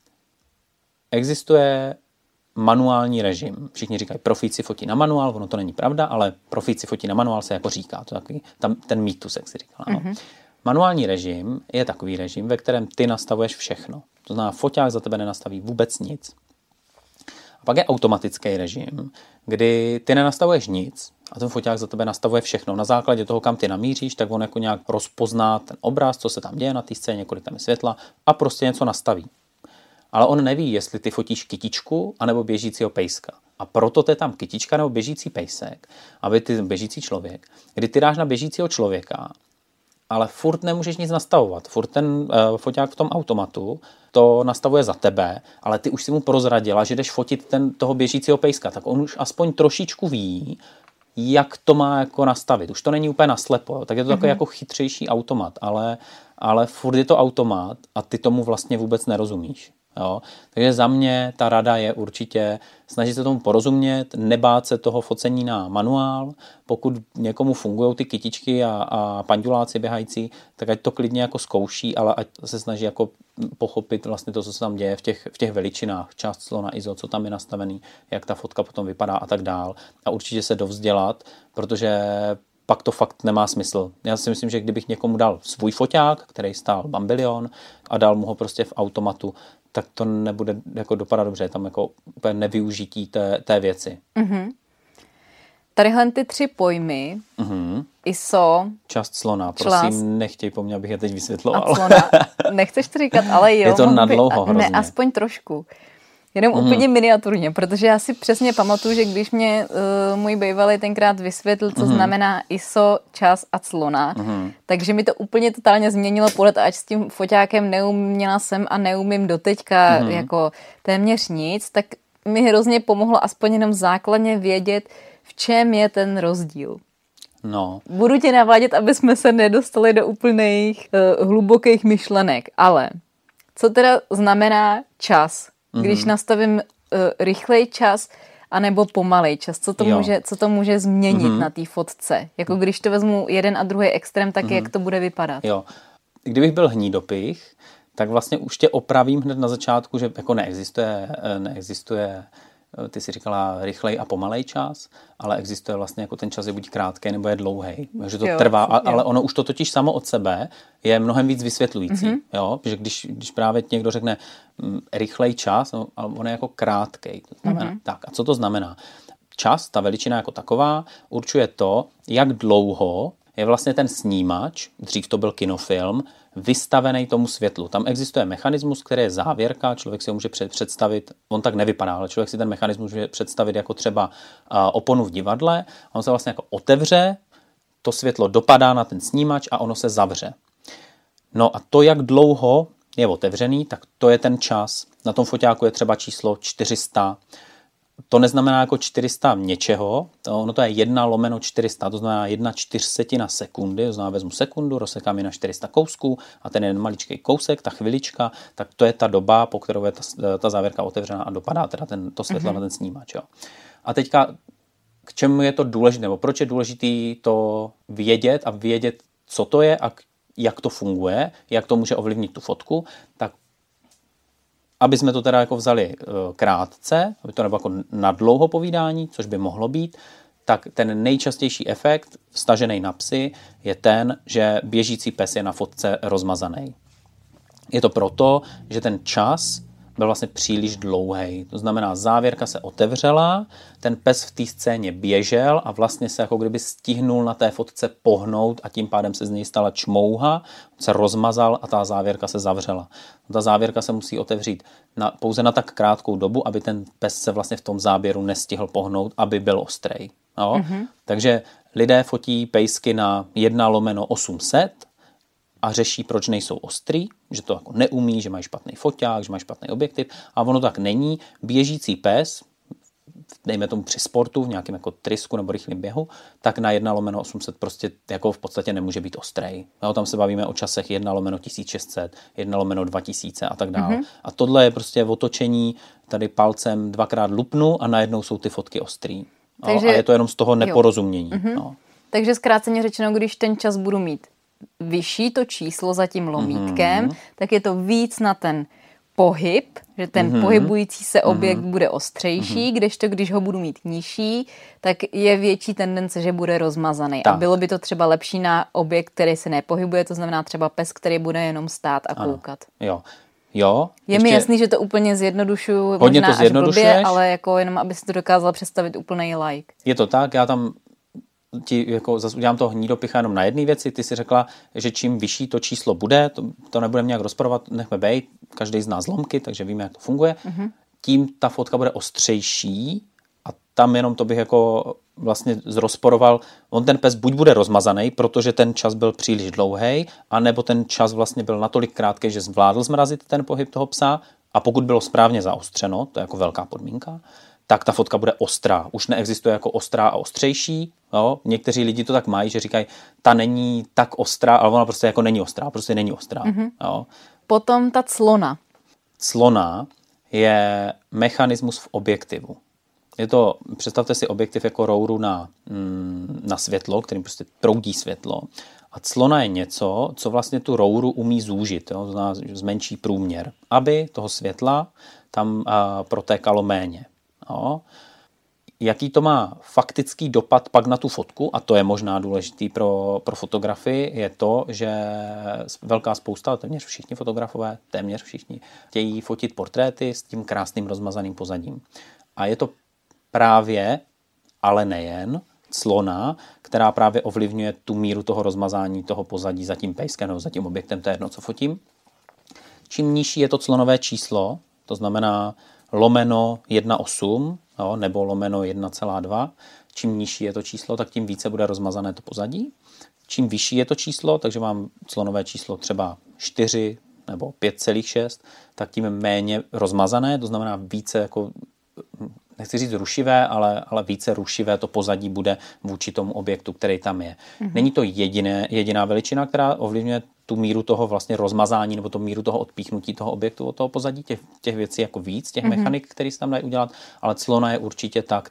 Existuje manuální režim. Všichni říkají, profíci fotí na manuál, ono to není pravda, ale profíci fotí na manuál se jako říká. To je takový, ten mýtus, jak si říkala. No. Manuální režim je takový režim, ve kterém ty nastavuješ všechno. To znamená, foťák za tebe nenastaví vůbec nic. A pak je automatický režim, kdy ty nenastavuješ nic a ten foťák za tebe nastavuje všechno. Na základě toho, kam ty namíříš, tak on jako nějak rozpozná ten obraz, co se tam děje na té scéně, kolik tam je světla a prostě něco nastaví. Ale on neví, jestli ty fotíš kytičku anebo běžícího pejska. A proto to je tam kytička nebo běžící pejsek, aby ty běžící člověk, kdy ty dáš na běžícího člověka, ale furt nemůžeš nic nastavovat. Furt ten foťák v tom automatu to nastavuje za tebe, ale ty už si mu prozradila, že jdeš fotit toho běžícího pejska, tak on už aspoň trošičku ví, jak to má jako nastavit. Už to není úplně naslepo, tak je to takový jako chytřejší automat, ale furt je to automat a ty tomu vlastně vůbec nerozumíš. Jo? Takže za mě ta rada je určitě snažit se tomu porozumět, nebát se toho focení na manuál. Pokud někomu fungují ty kytičky a panduláci běhající, tak ať to klidně jako zkouší, ale ať se snaží jako pochopit vlastně to, co se tam děje v těch veličinách, část slona ISO, co tam je nastavený, jak ta fotka potom vypadá a tak dál. A určitě se dovzdělat, protože pak to fakt nemá smysl. Já si myslím, že kdybych někomu dal svůj foťák, který stál bambilion a dal mu ho prostě v automatu, tak to nebude jako dopadat dobře, je tam jako úplně nevyužití té věci. Tadyhle ty 3 pojmy, ISO, část slona, prosím, nechtěj po mně, abych je teď vysvětloval. A slona. Nechceš to říkat, ale jo. Je to nadlouho hrozně. Ne, aspoň trošku. Jenom úplně miniaturně, protože já si přesně pamatuju, že když mě můj bývalý tenkrát vysvětlil, co znamená ISO, čas a clona, takže mi to úplně totálně změnilo pohled, ať s tím foťákem neuměla jsem a neumím doteďka jako téměř nic, tak mi hrozně pomohlo aspoň jenom základně vědět, v čem je ten rozdíl. No. Budu tě navádět, aby jsme se nedostali do úplných hlubokých myšlenek, ale co teda znamená čas? Když nastavím rychlej čas anebo pomalej čas, co to může změnit na té fotce? Jako když to vezmu jeden a druhý extrém, tak jak to bude vypadat? Jo. Kdybych byl hnídopich, tak vlastně už tě opravím hned na začátku, že jako neexistuje ty si říkala rychlej a pomalej čas, ale existuje vlastně jako ten čas je buď krátký, nebo je dlouhej. Takže to trvá, ale ono už to totiž samo od sebe je mnohem víc vysvětlující. Jo? Že když právě někdo řekne rychlej čas, no, ale on je jako krátkej. To znamená, tak, a co to znamená? Čas, ta veličina jako taková, určuje to, jak dlouho je vlastně ten snímač, dřív to byl kinofilm, vystavený tomu světlu. Tam existuje mechanismus, který je závěrka, člověk si ho může představit, on tak nevypadá, ale člověk si ten mechanismus může představit jako třeba oponu v divadle, on se vlastně jako otevře, to světlo dopadá na ten snímač a ono se zavře. No a to, jak dlouho je otevřený, tak to je ten čas. Na tom foťáku je třeba číslo 400. to neznamená jako 400 něčeho, ono to je 1/400, to znamená 1/4 sekundy, to znamená vezmu sekundu, rozsekám ji na 400 kousků a ten jeden maličký kousek, ta chvilička, tak to je ta doba, po kterou je ta závěrka otevřená a dopadá teda to světlo na ten snímač. Jo. A teďka k čemu je to důležité, nebo proč je důležité to vědět, co to je a jak to funguje, jak to může ovlivnit tu fotku, tak aby jsme to teda jako vzali krátce, aby to nebylo jako nadlouho povídání, což by mohlo být, tak ten nejčastější efekt vztažený na psy je ten, že běžící pes je na fotce rozmazaný. Je to proto, že ten čas byl vlastně příliš dlouhý. To znamená, závěrka se otevřela, ten pes v té scéně běžel a vlastně se jako kdyby stihnul na té fotce pohnout a tím pádem se z něj stala čmouha, se rozmazal a ta závěrka se zavřela. Ta závěrka se musí otevřít pouze na tak krátkou dobu, aby ten pes se vlastně v tom záběru nestihl pohnout, aby byl ostrej. No? Takže lidé fotí pejsky na 1/800 a řeší, proč nejsou ostrý, že to jako neumí, že mají špatný foťák, že mají špatný objektiv a ono tak není. Běžící pes, dejme tomu při sportu, v nějakém jako trysku nebo rychlém běhu, tak na 1/800 prostě jako v podstatě nemůže být ostrej. No, tam se bavíme o časech 1/1600, 1/2000 a tak dále. A tohle je prostě otočení, tady palcem dvakrát lupnu a najednou jsou ty fotky ostrý. Takže, a je to jenom z toho neporozumění. No. Takže zkráceně řečeno, když ten čas budu mít vyšší to číslo za tím lomítkem, tak je to víc na ten pohyb, že ten pohybující se objekt bude ostřejší, kdežto když ho budu mít nižší, tak je větší tendence, že bude rozmazaný. Tak. A bylo by to třeba lepší na objekt, který se nepohybuje, to znamená třeba pes, který bude jenom stát a koukat. Ano. Jo. Je mi jasný, že to úplně zjednodušuju, možná to až blbě, ale jako jenom, aby si to dokázala představit úplnej like. Je to tak, já tam ti jako zase udělám toho hnídopicha jenom na jedné věci. Ty si řekla, že čím vyšší to číslo bude, to nebudeme nějak rozporovat, nechme bejt, každý zná zlomky, takže víme, jak to funguje. Tím ta fotka bude ostřejší a tam jenom to bych jako vlastně zrozporoval. On ten pes buď bude rozmazaný, protože ten čas byl příliš dlouhý, anebo ten čas vlastně byl natolik krátký, že zvládl zmrazit ten pohyb toho psa a pokud bylo správně zaostřeno, to je jako velká podmínka, tak ta fotka bude ostrá. Už neexistuje jako ostrá a ostřejší. Jo? Někteří lidi to tak mají, že říkají, ta není tak ostrá, ale ona prostě jako není ostrá. Prostě není ostrá. Jo? Potom ta clona. Clona je mechanismus v objektivu. Je to, představte si objektiv jako rouru na světlo, kterým prostě proudí světlo. A clona je něco, co vlastně tu rouru umí zúžit. Jo? To znamená, zmenší průměr, aby toho světla tam protékalo méně. No. Jaký to má faktický dopad pak na tu fotku, a to je možná důležitý pro fotografii, je to, že velká spousta, téměř všichni fotografové, téměř všichni, chtějí fotit portréty s tím krásným rozmazaným pozadím. A je to právě, ale nejen, clona, která právě ovlivňuje tu míru toho rozmazání toho pozadí za tím pejskem nebo za tím objektem, to je jedno, co fotím. Čím nižší je to clonové číslo, to znamená lomeno 1,8 nebo lomeno 1,2. Čím nižší je to číslo, tak tím více bude rozmazané to pozadí. Čím vyšší je to číslo, takže mám clonové číslo třeba 4 nebo 5,6, tak tím méně rozmazané, to znamená více jako, nechci říct rušivé, ale více rušivé to pozadí bude vůči tomu objektu, který tam je. Není to jediná veličina, která ovlivňuje tu míru toho vlastně rozmazání nebo tu míru toho odpíchnutí toho objektu od toho pozadí, těch věcí jako víc, těch mechanik, které se tam dají udělat, ale clona je určitě ta,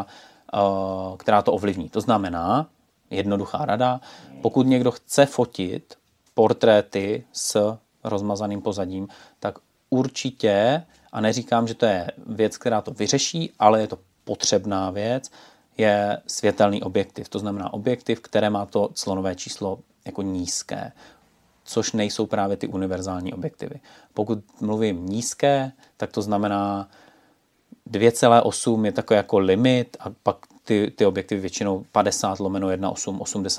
která to ovlivní. To znamená, jednoduchá rada, pokud někdo chce fotit portréty s rozmazaným pozadím, tak určitě, a neříkám, že to je věc, která to vyřeší, ale je to potřebná věc, je světelný objektiv. To znamená objektiv, které má to clonové číslo jako nízké, což nejsou právě ty univerzální objektivy. Pokud mluvím nízké, tak to znamená 2,8 je takový jako limit a pak ty objektivy většinou 50/1,8,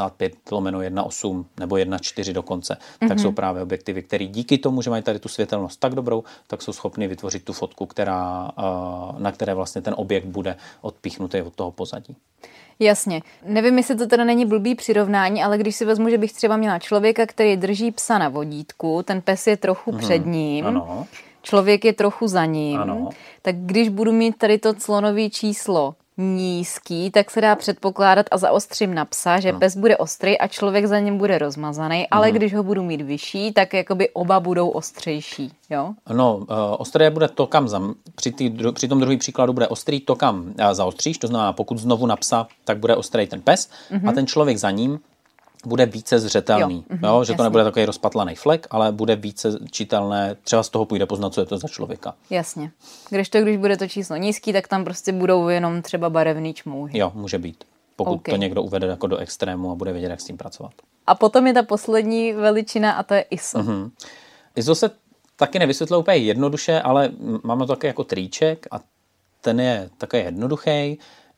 85/1,8 nebo 1,4 dokonce. Tak jsou právě objektivy, které díky tomu, že mají tady tu světelnost tak dobrou, tak jsou schopny vytvořit tu fotku, na které vlastně ten objekt bude odpíchnutý od toho pozadí. Jasně. Nevím, jestli to teda není blbý přirovnání, ale když si vezmu, že bych třeba měla člověka, který drží psa na vodítku, ten pes je trochu před ním, ano. člověk je trochu za ním, ano. tak když budu mít tady to clonové číslo nízký, tak se dá předpokládat a zaostřím na psa, že pes bude ostrý a člověk za ním bude rozmazaný, ale když ho budu mít vyšší, tak jakoby oba budou ostřejší, jo? No, ostré bude to, kam při tom druhém příkladu bude ostrý to, kam zaostříš, to znamená, pokud znovu na psa, tak bude ostrý ten pes a ten člověk za ním bude více zřetelný, jo? Že jasně. to nebude takový rozpatlaný flek, ale bude více čitelné, třeba z toho půjde poznat, co je to za člověka. Jasně. Když bude to číslo nízký, tak tam prostě budou jenom třeba barevný čmouhy. Jo, může být. Pokud to někdo uvede jako do extrému a bude vědět, jak s tím pracovat. A potom je ta poslední veličina a to je ISO. ISO se taky nevysvětluje úplně jednoduše, ale máme to taky jako triček a ten je takový jednoduchý.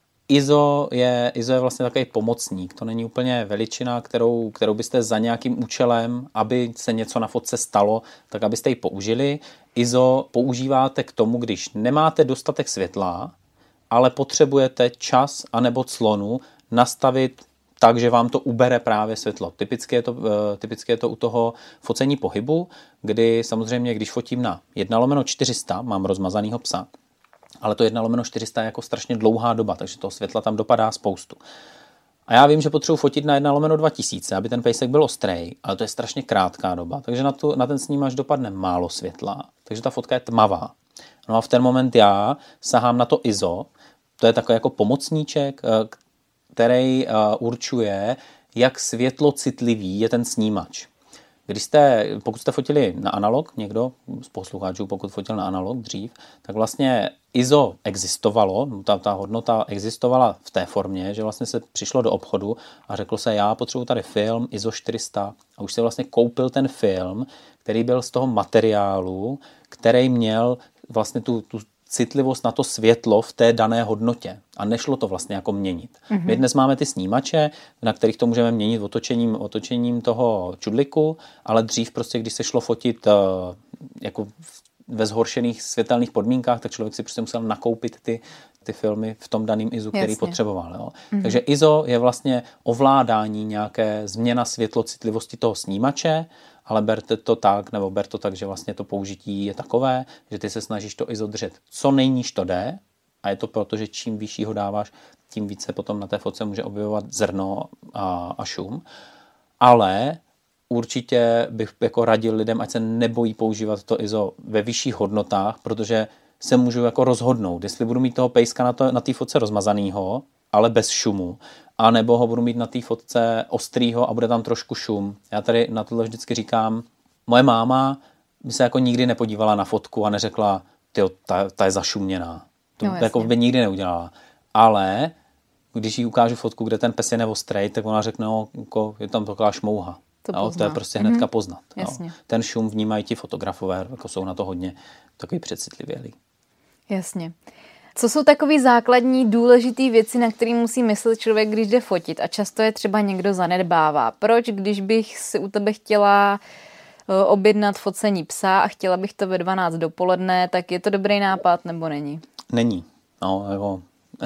ISO je vlastně takový pomocník. To není úplně veličina, kterou byste za nějakým účelem, aby se něco na fotce stalo, tak abyste ji použili. ISO používáte k tomu, když nemáte dostatek světla, ale potřebujete čas anebo clonu nastavit tak, že vám to ubere právě světlo. Typicky je to u toho focení pohybu, kdy samozřejmě, když fotím na 1:400, mám rozmazanýho psa, ale to 1:400 je jako strašně dlouhá doba, takže toho světla tam dopadá spoustu. A já vím, že potřebuji fotit na 1:2000, aby ten pejsek byl ostrej, ale to je strašně krátká doba, takže na ten snímač dopadne málo světla, takže ta fotka je tmavá. No a v ten moment já sahám na to ISO, to je takový jako pomocníček, který určuje, jak světlocitlivý je ten snímač. Pokud jste fotili na analog, někdo z posluchačů, pokud fotil na analog dřív, tak vlastně ISO existovalo, ta hodnota existovala v té formě, že vlastně se přišlo do obchodu a řeklo se, já potřebuji tady film ISO 400 a už se vlastně koupil ten film, který byl z toho materiálu, který měl vlastně tu citlivost na to světlo v té dané hodnotě. A nešlo to vlastně jako měnit. My dnes máme ty snímače, na kterých to můžeme měnit otočením toho čudliku, ale dřív prostě, když se šlo fotit jako ve zhoršených světelných podmínkách, tak člověk si prostě musel nakoupit ty filmy v tom daném ISO, který potřeboval. Jo. Takže ISO je vlastně ovládání nějaké změna světlocitlivosti toho snímače, ale ber to tak, že vlastně to použití je takové, že ty se snažíš to ISO držet co nejníž to jde, a je to proto, že čím vyšší ho dáváš, tím více potom na té fotce může objevovat zrno a šum. Ale určitě bych jako radil lidem, ať se nebojí používat to ISO ve vyšších hodnotách, protože se můžu jako rozhodnout, jestli budu mít toho pejska na té fotce rozmazanýho, ale bez šumu, a nebo ho budu mít na té fotce ostrýho a bude tam trošku šum. Já tady na tohle vždycky říkám, moje máma by se jako nikdy nepodívala na fotku a neřekla, tyjo, ta je zašuměná. To jako by nikdy neudělala. Ale když jí ukážu fotku, kde ten pes je neostrý, tak ona řekne, no, jako je tam taková šmouha. To je prostě hnedka poznat. Ten šum vnímají ti fotografové, jako jsou na to hodně takový přecitlivělí. Jasně. Co jsou takové základní důležité věci, na které musí myslet člověk, když jde fotit? A často je třeba někdo zanedbává. Proč, když bych si u tebe chtěla objednat focení psa a chtěla bych to ve 12 dopoledne, tak je to dobrý nápad nebo není? Není. No, jako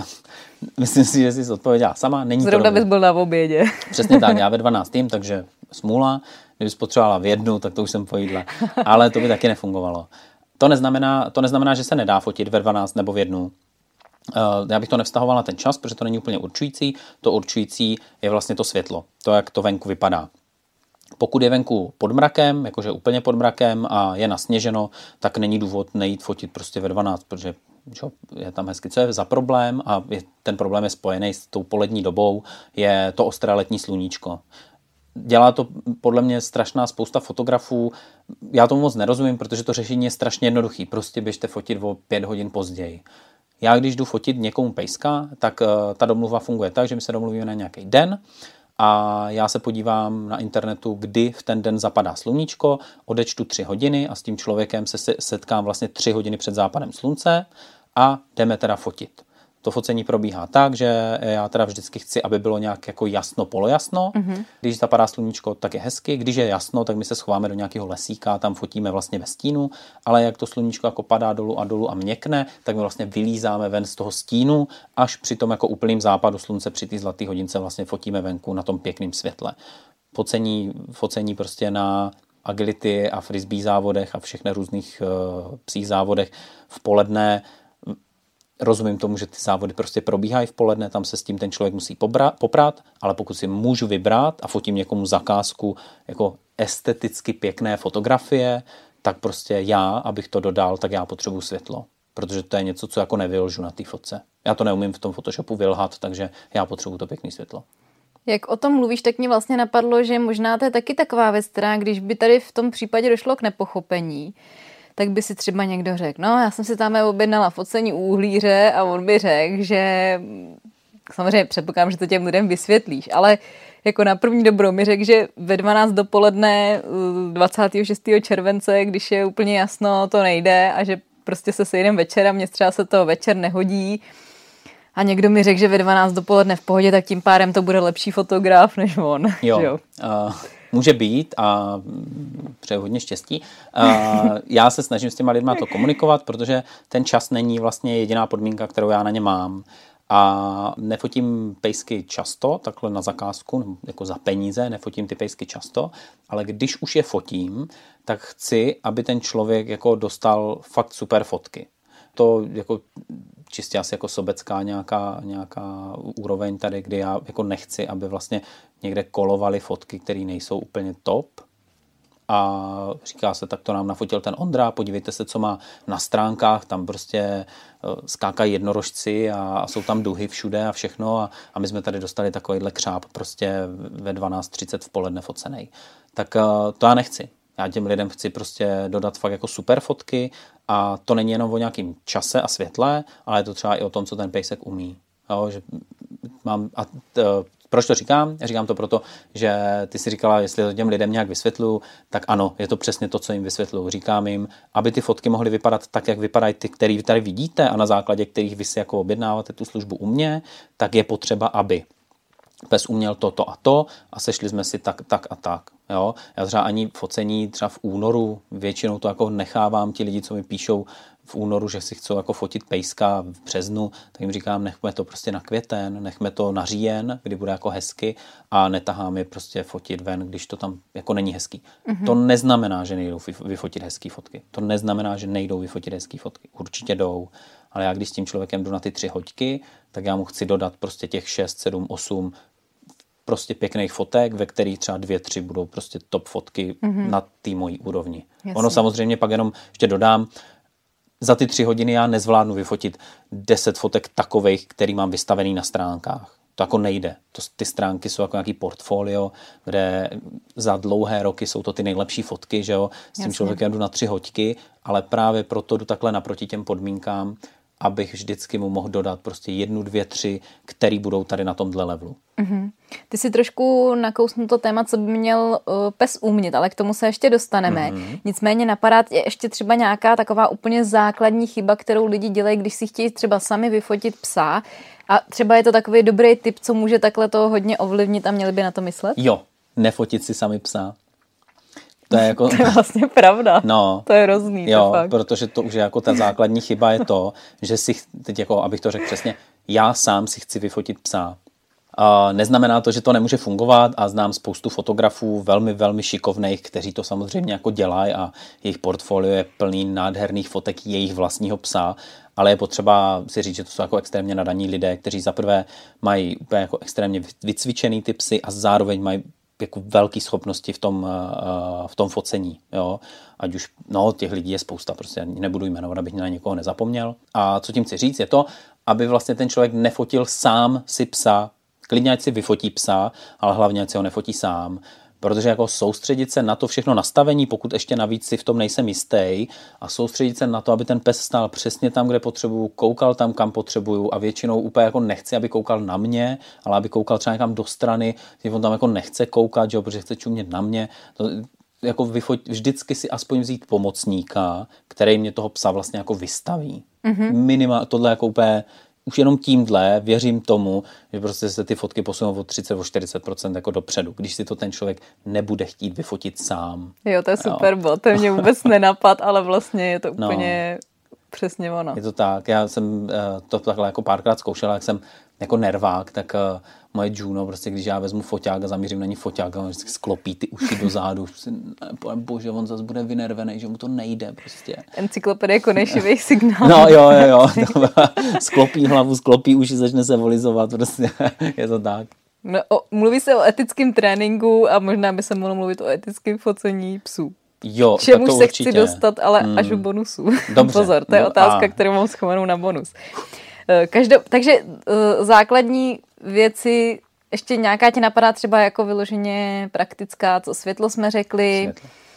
myslím si, že jsi odpověděla sama. Není zrovna bys byl na obědě. Přesně tak, já ve 12, takže smůla. Kdybys potřebovala v 1, tak to už jsem po jídle. Ale to by taky nefungovalo. To neznamená, že se nedá fotit ve 12 nebo v 1. Já bych to nevztahoval na ten čas, protože to není úplně určující. To určující je vlastně to světlo, to, jak to venku vypadá. Pokud je venku pod mrakem, jakože úplně pod mrakem a je nasněženo, tak není důvod nejít fotit prostě ve 12, protože je tam hezky. Co je za problém, a ten problém je spojený s tou polední dobou, je to ostré letní sluníčko. Dělá to podle mě strašná spousta fotografů. Já tomu moc nerozumím, protože to řešení je strašně jednoduchý. Prostě běžte fotit o 5 hodin později. Já když jdu fotit někomu pejska, tak ta domluva funguje tak, že my se domluvíme na nějaký den a já se podívám na internetu, kdy v ten den zapadá sluníčko, odečtu 3 hodiny a s tím člověkem se setkám vlastně 3 hodiny před západem slunce a jdeme teda fotit. To focení probíhá tak, že já teda vždycky chci, aby bylo nějak jako jasno, polojasno. Když zapadá sluníčko, tak je hezky. Když je jasno, tak my se schováme do nějakého lesíka, tam fotíme vlastně ve stínu, ale jak to sluníčko jako padá dolů a měkne, tak my vlastně vylízáme ven z toho stínu, až při tom jako úplným západu slunce, při té zlaté hodince vlastně fotíme venku na tom pěkném světle. Focení prostě na agility a frisbee závodech a všech různých psích závodech v poledne. Rozumím tomu, že ty závody prostě probíhají v poledne, tam se s tím ten člověk musí poprat, ale pokud si můžu vybrat a fotím někomu zakázku jako esteticky pěkné fotografie, tak prostě já, abych to dodal, tak já potřebuji světlo. Protože to je něco, co jako nevylžu na té fotce. Já to neumím v tom Photoshopu vylhat, takže já potřebuji to pěkné světlo. Jak o tom mluvíš, tak mě vlastně napadlo, že možná to je taky taková věc, která když by tady v tom případě došlo k nepochopení, tak by si třeba někdo řekl, no já jsem si tam objednala focení u uhlíře a on by řekl, že samozřejmě předpokládám, že to těm lidem vysvětlíš, ale jako na první dobrou mi řekl, že ve 12 dopoledne 26. července, když je úplně jasno, to nejde a že prostě se sejdem večer a mně třeba se to večer nehodí. A někdo mi řekl, že ve 12 dopoledne v pohodě, tak tím pádem to bude lepší fotograf než on. Jo. Může být a přeju hodně štěstí. Já se snažím s těma lidma to komunikovat, protože ten čas není vlastně jediná podmínka, kterou já na ně mám. A nefotím pejsky často, takhle na zakázku, jako za peníze, nefotím ty pejsky často, ale když už je fotím, tak chci, aby ten člověk jako dostal fakt super fotky. To jako čistě asi jako sobecká nějaká úroveň tady, kdy já jako nechci, aby vlastně někde kolovaly fotky, které nejsou úplně top. A říká se, tak to nám nafotil ten Ondra, podívejte se, co má na stránkách, tam prostě skákají jednorožci a jsou tam duhy všude a všechno a my jsme tady dostali takovýhle křáp prostě ve 12:30 v poledne focenej. Tak to já nechci. Já těm lidem chci prostě dodat fakt jako super fotky a to není jenom o nějakým čase a světle, ale je to třeba i o tom, co ten pejsek umí. Jo, že proč to říkám? Říkám to proto, že ty si říkala, jestli to těm lidem nějak vysvětluju, tak ano, je to přesně to, co jim vysvětluju. Říkám jim, aby ty fotky mohly vypadat tak, jak vypadají ty, který vy tady vidíte a na základě kterých vy si jako objednáváte tu službu u mě, tak je potřeba, aby pes uměl to a to a sešli jsme si tak a tak. Jo? Já třeba ani focení třeba v únoru, většinou to jako nechávám ti lidi, co mi píšou v únoru, že si chcou jako fotit pejska v březnu, tak jim říkám, nechme to prostě na květen, nechme to na říjen, kdy bude jako hezky a netahám je prostě fotit ven, když to tam jako není hezký. Mm-hmm. To neznamená, že nejdou vyfotit hezký fotky. To neznamená, že nejdou vyfotit hezký fotky. Určitě jdou, ale já když s tím člověkem jdu na ty 3 hoďky, tak já mu chci dodat prostě těch 6, 7, 8 prostě pěkných fotek, ve kterých třeba 2, 3 budou prostě top fotky na té mojí úrovni. Jasně. Ono samozřejmě pak jenom ještě dodám, za ty 3 hodiny já nezvládnu vyfotit 10 fotek takovejch, který mám vystavený na stránkách. To jako nejde. Ty stránky jsou jako nějaký portfolio, kde za dlouhé roky jsou to ty nejlepší fotky, že jo. S tím člověkem jdu na 3 hoďky, ale právě proto jdu takhle naproti těm podmínkám, abych vždycky mu mohl dodat prostě 1, 2, 3, který budou tady na tomhle levelu. Mm-hmm. Ty si trošku nakousnul to téma, co by měl pes umět, ale k tomu se ještě dostaneme. Mm-hmm. Nicméně napadá je ještě třeba nějaká taková úplně základní chyba, kterou lidi dělají, když si chtějí třeba sami vyfotit psa a třeba je to takový dobrý tip, co může takhle to hodně ovlivnit a měli by na to myslet? Jo, nefotit si sami psa. To je jako... To je vlastně pravda. No. To je hrozný. Jo, protože to už je jako ta základní chyba je to, že si, teď jako, abych to řekl přesně, já sám si chci vyfotit psa. Neznamená to, že to nemůže fungovat a znám spoustu fotografů velmi, velmi šikovných, kteří to samozřejmě jako dělají a jejich portfolio je plný nádherných fotek jejich vlastního psa, ale je potřeba si říct, že to jsou jako extrémně nadaní lidé, kteří zaprvé mají úplně jako extrémně vycvičený ty psy a zároveň mají jako velké schopnosti v tom focení. Jo? Ať už, těch lidí je spousta, prostě nebudu jmenovat, abych na někoho nezapomněl. A co tím chci říct, je to, aby vlastně ten člověk nefotil sám si psa. Klidně ať si vyfotí psa, ale hlavně ať si ho nefotí sám. Protože jako soustředit se na to všechno nastavení, pokud ještě navíc si v tom nejsem jistý, a soustředit se na to, aby ten pes stál přesně tam, kde potřebuju, koukal tam, kam potřebuju a většinou úplně jako nechci, aby koukal na mě, ale aby koukal třeba někam do strany, že on tam jako nechce koukat, že, protože chce čumět na mě. To, jako vždycky si aspoň vzít pomocníka, který mě toho psa vlastně jako vystaví. Mm-hmm. Tohle jako úplně už jenom tímhle věřím tomu, že prostě se ty fotky posunou o 30-40% jako dopředu, když si to ten člověk nebude chtít vyfotit sám. Jo, to je super bod, to mě vůbec nenapad, ale vlastně je to úplně přesně ono. Je to tak, já jsem to takhle jako párkrát zkoušela, jak jsem jako nervák, tak moje Juno, prostě když já vezmu foťák a zamířím na ní foťák a on vždycky sklopí ty uši do zádu. Bože, on zase bude vynervený, že mu to nejde prostě. Encyklopedie Konešových signálů. No jo. Sklopí hlavu, sklopí uši, začne se volizovat, prostě je to tak. No, mluví se o etickém tréninku a možná by se mohlo mluvit o etickém focení psů. Jo, čemu tak to se určitě. Chci dostat, ale až u bonusů. Dobře. Pozor, to je otázka, kterou mám schovanou na bonus. Takže základní věci, ještě nějaká ti napadá třeba jako vyloženě praktická, co světlo jsme řekli.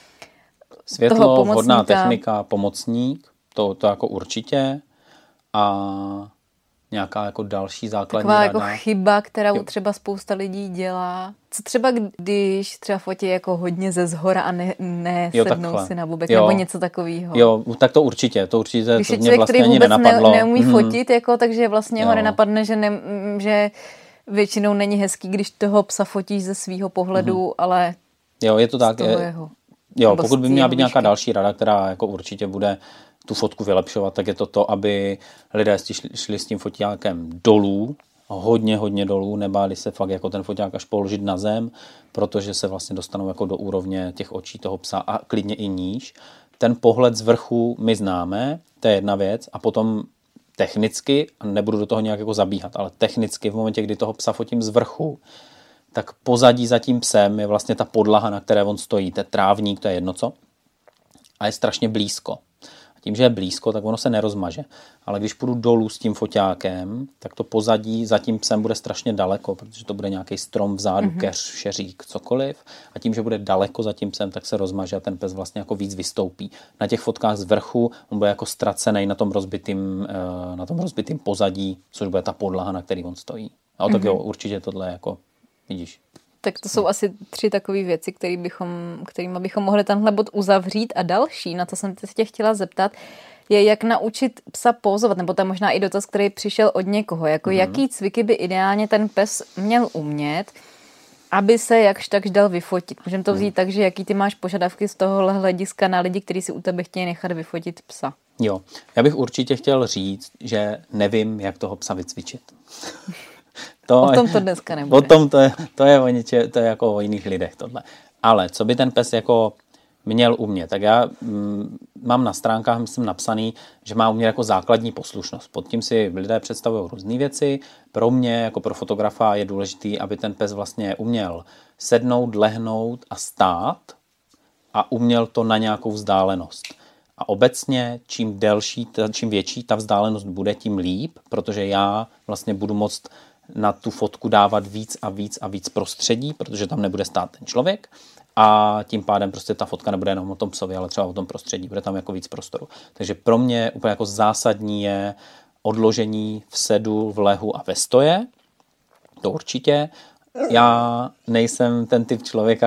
Světlo, vhodná technika, pomocník, to jako určitě. A nějaká jako další základní taková rada. Jako chyba, kterou třeba spousta lidí dělá. Co třeba, když třeba fotí jako hodně ze zhora a ne sednou si na bubek, nebo něco takového. Jo, tak to určitě Když to je mě člověk, vlastně který ani vůbec nenapadlo. neumí fotit, jako, takže vlastně ho nenapadne, že většinou není hezký, když toho psa fotíš ze svýho pohledu, ale jo, je to tak. Jo, pokud by měla být nějaká další rada, která jako určitě bude tu fotku vylepšovat, tak je to, aby lidé šli s tím foťákem dolů, hodně dolů, nebáli se fakt jako ten foťák až položit na zem, protože se vlastně dostanou jako do úrovně těch očí toho psa a klidně i níž. Ten pohled z vrchu my známe, to je jedna věc, a potom technicky, a nebudu do toho nějak jako zabíhat, ale technicky v momentě, kdy toho psa fotím z vrchu, tak pozadí za tím psem je vlastně ta podlaha, na které on stojí, to je trávník, to je jedno co, a je strašně blízko. Tím, že je blízko, tak ono se nerozmaže. Ale když půjdu dolů s tím foťákem, tak to pozadí za tím psem bude strašně daleko, protože to bude nějaký strom vzadu, keř, šeřík, cokoliv. A tím, že bude daleko za tím psem, tak se rozmaže a ten pes vlastně jako víc vystoupí. Na těch fotkách z vrchu on bude jako ztracený na tom rozbitým pozadí, což bude ta podlaha, na který on stojí. A tak jo, určitě tohle jako, vidíš. Tak to jsou asi 3 takové věci, kterými bychom mohli tenhle bod uzavřít. A další, na co jsem se tě chtěla zeptat, je, jak naučit psa pózovat, nebo to je možná i dotaz, který přišel od někoho. Jako jaký cviky by ideálně ten pes měl umět, aby se jakž takž dal vyfotit. Můžeme to vzít tak, že jaký ty máš požadavky z tohohle hlediska na lidi, kteří si u tebe chtějí nechat vyfotit psa. Jo, já bych určitě chtěl říct, že nevím, jak toho psa vycvičit. O tom to dneska nebude. O tom to je jako o jiných lidech tohle. Ale co by ten pes jako měl umět, tak já mám na stránkách, myslím, napsaný, že má umět jako základní poslušnost. Pod tím si lidé představují různé věci. Pro mě, jako pro fotografa, je důležitý, aby ten pes vlastně uměl sednout, lehnout a stát a uměl to na nějakou vzdálenost. A obecně, čím větší ta vzdálenost bude, tím líp, protože já vlastně budu moct na tu fotku dávat víc a víc prostředí, protože tam nebude stát ten člověk a tím pádem prostě ta fotka nebude jenom o tom psovi, ale třeba o tom prostředí, bude tam jako víc prostoru. Takže pro mě úplně jako zásadní je odložení v sedu, v lehu a ve stoje, to určitě. Já nejsem ten typ člověka,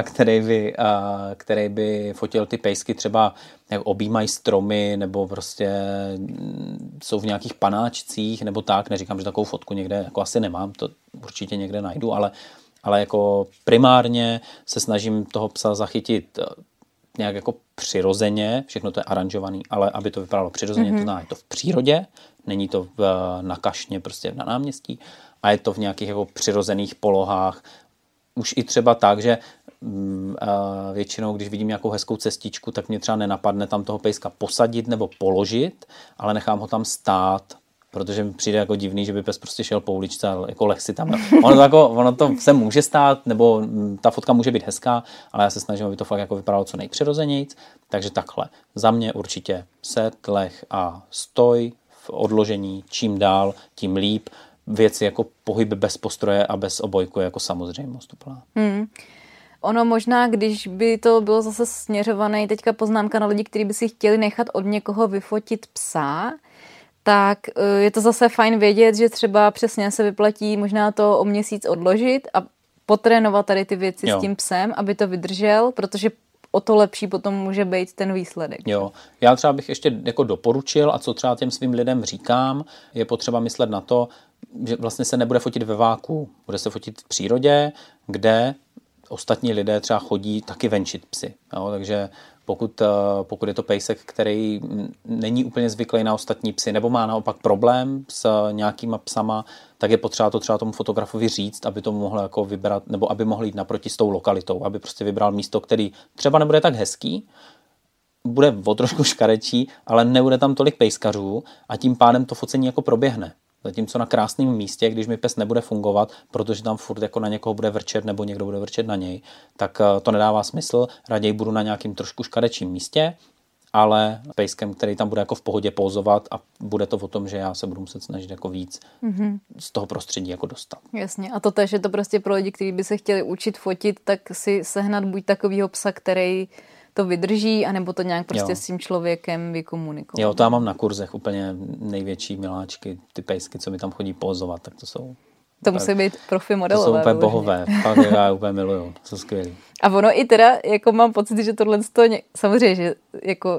který by fotil ty pejsky třeba jak objímají stromy nebo prostě jsou v nějakých panáčcích nebo tak. Neříkám, že takovou fotku někde jako asi nemám, to určitě někde najdu, ale jako primárně se snažím toho psa zachytit nějak jako přirozeně, všechno to je aranžovaný, ale aby to vypadalo přirozeně, to znamená, je to v přírodě, není to na kašně prostě na náměstí a je to v nějakých jako přirozených polohách. Už i třeba tak, že většinou, když vidím nějakou hezkou cestičku, tak mě třeba nenapadne tam toho pejska posadit nebo položit, ale nechám ho tam stát, protože mi přijde jako divný, že by pes prostě šel po uličce a jako leh si tam. Ono to se může stát, nebo ta fotka může být hezká, ale já se snažím, aby to fakt jako vypadalo co nejpřirozenějc. Takže takhle. Za mě určitě set, leh a stoj v odložení, čím dál, tím líp. Věci jako pohyb bez postroje a bez obojku jako samozřejmost úplná. Ono možná, když by to bylo zase směřované, teďka poznámka na lidi, kteří by si chtěli nechat od někoho vyfotit psa, tak je to zase fajn vědět, že třeba přesně se vyplatí možná to o měsíc odložit a potrénovat tady ty věci s tím psem, aby to vydržel, protože o to lepší potom může být ten výsledek. Jo, já třeba bych ještě jako doporučil a co třeba těm svým lidem říkám, je potřeba myslet na to, že vlastně se nebude fotit ve váku, bude se fotit v přírodě, kde ostatní lidé třeba chodí taky venčit psy. Jo? Takže Pokud je to pejsek, který není úplně zvyklý na ostatní psy, nebo má naopak problém s nějakýma psama, tak je potřeba to třeba tomu fotografovi říct, aby to mohl jako vybrat, nebo aby mohl jít naproti s tou lokalitou, aby prostě vybral místo, který třeba nebude tak hezký, bude o trošku škarečí, ale nebude tam tolik pejskařů a tím pádem to focení jako proběhne. Zatímco na krásném místě, když mi pes nebude fungovat, protože tam furt jako na někoho bude vrčet nebo někdo bude vrčet na něj, tak to nedává smysl. Raději budu na nějakým trošku škarečím místě, ale pejskem, který tam bude jako v pohodě pózovat a bude to o tom, že já se budu muset snažit jako víc z toho prostředí jako dostat. Jasně. A to tež je to prostě pro lidi, kteří by se chtěli učit fotit, tak si sehnat buď takovýho psa, který to vydrží, anebo to nějak prostě s tím člověkem vykomunikovat. Jo, to já mám na kurzech úplně největší miláčky, ty pejsky, co mi tam chodí pózovat, tak to jsou... To musí být profi modelové. To jsou úplně bohové, fakt já úplně miluju, jsou skvělý. A ono i teda, jako mám pocit, že tohle samozřejmě, že jako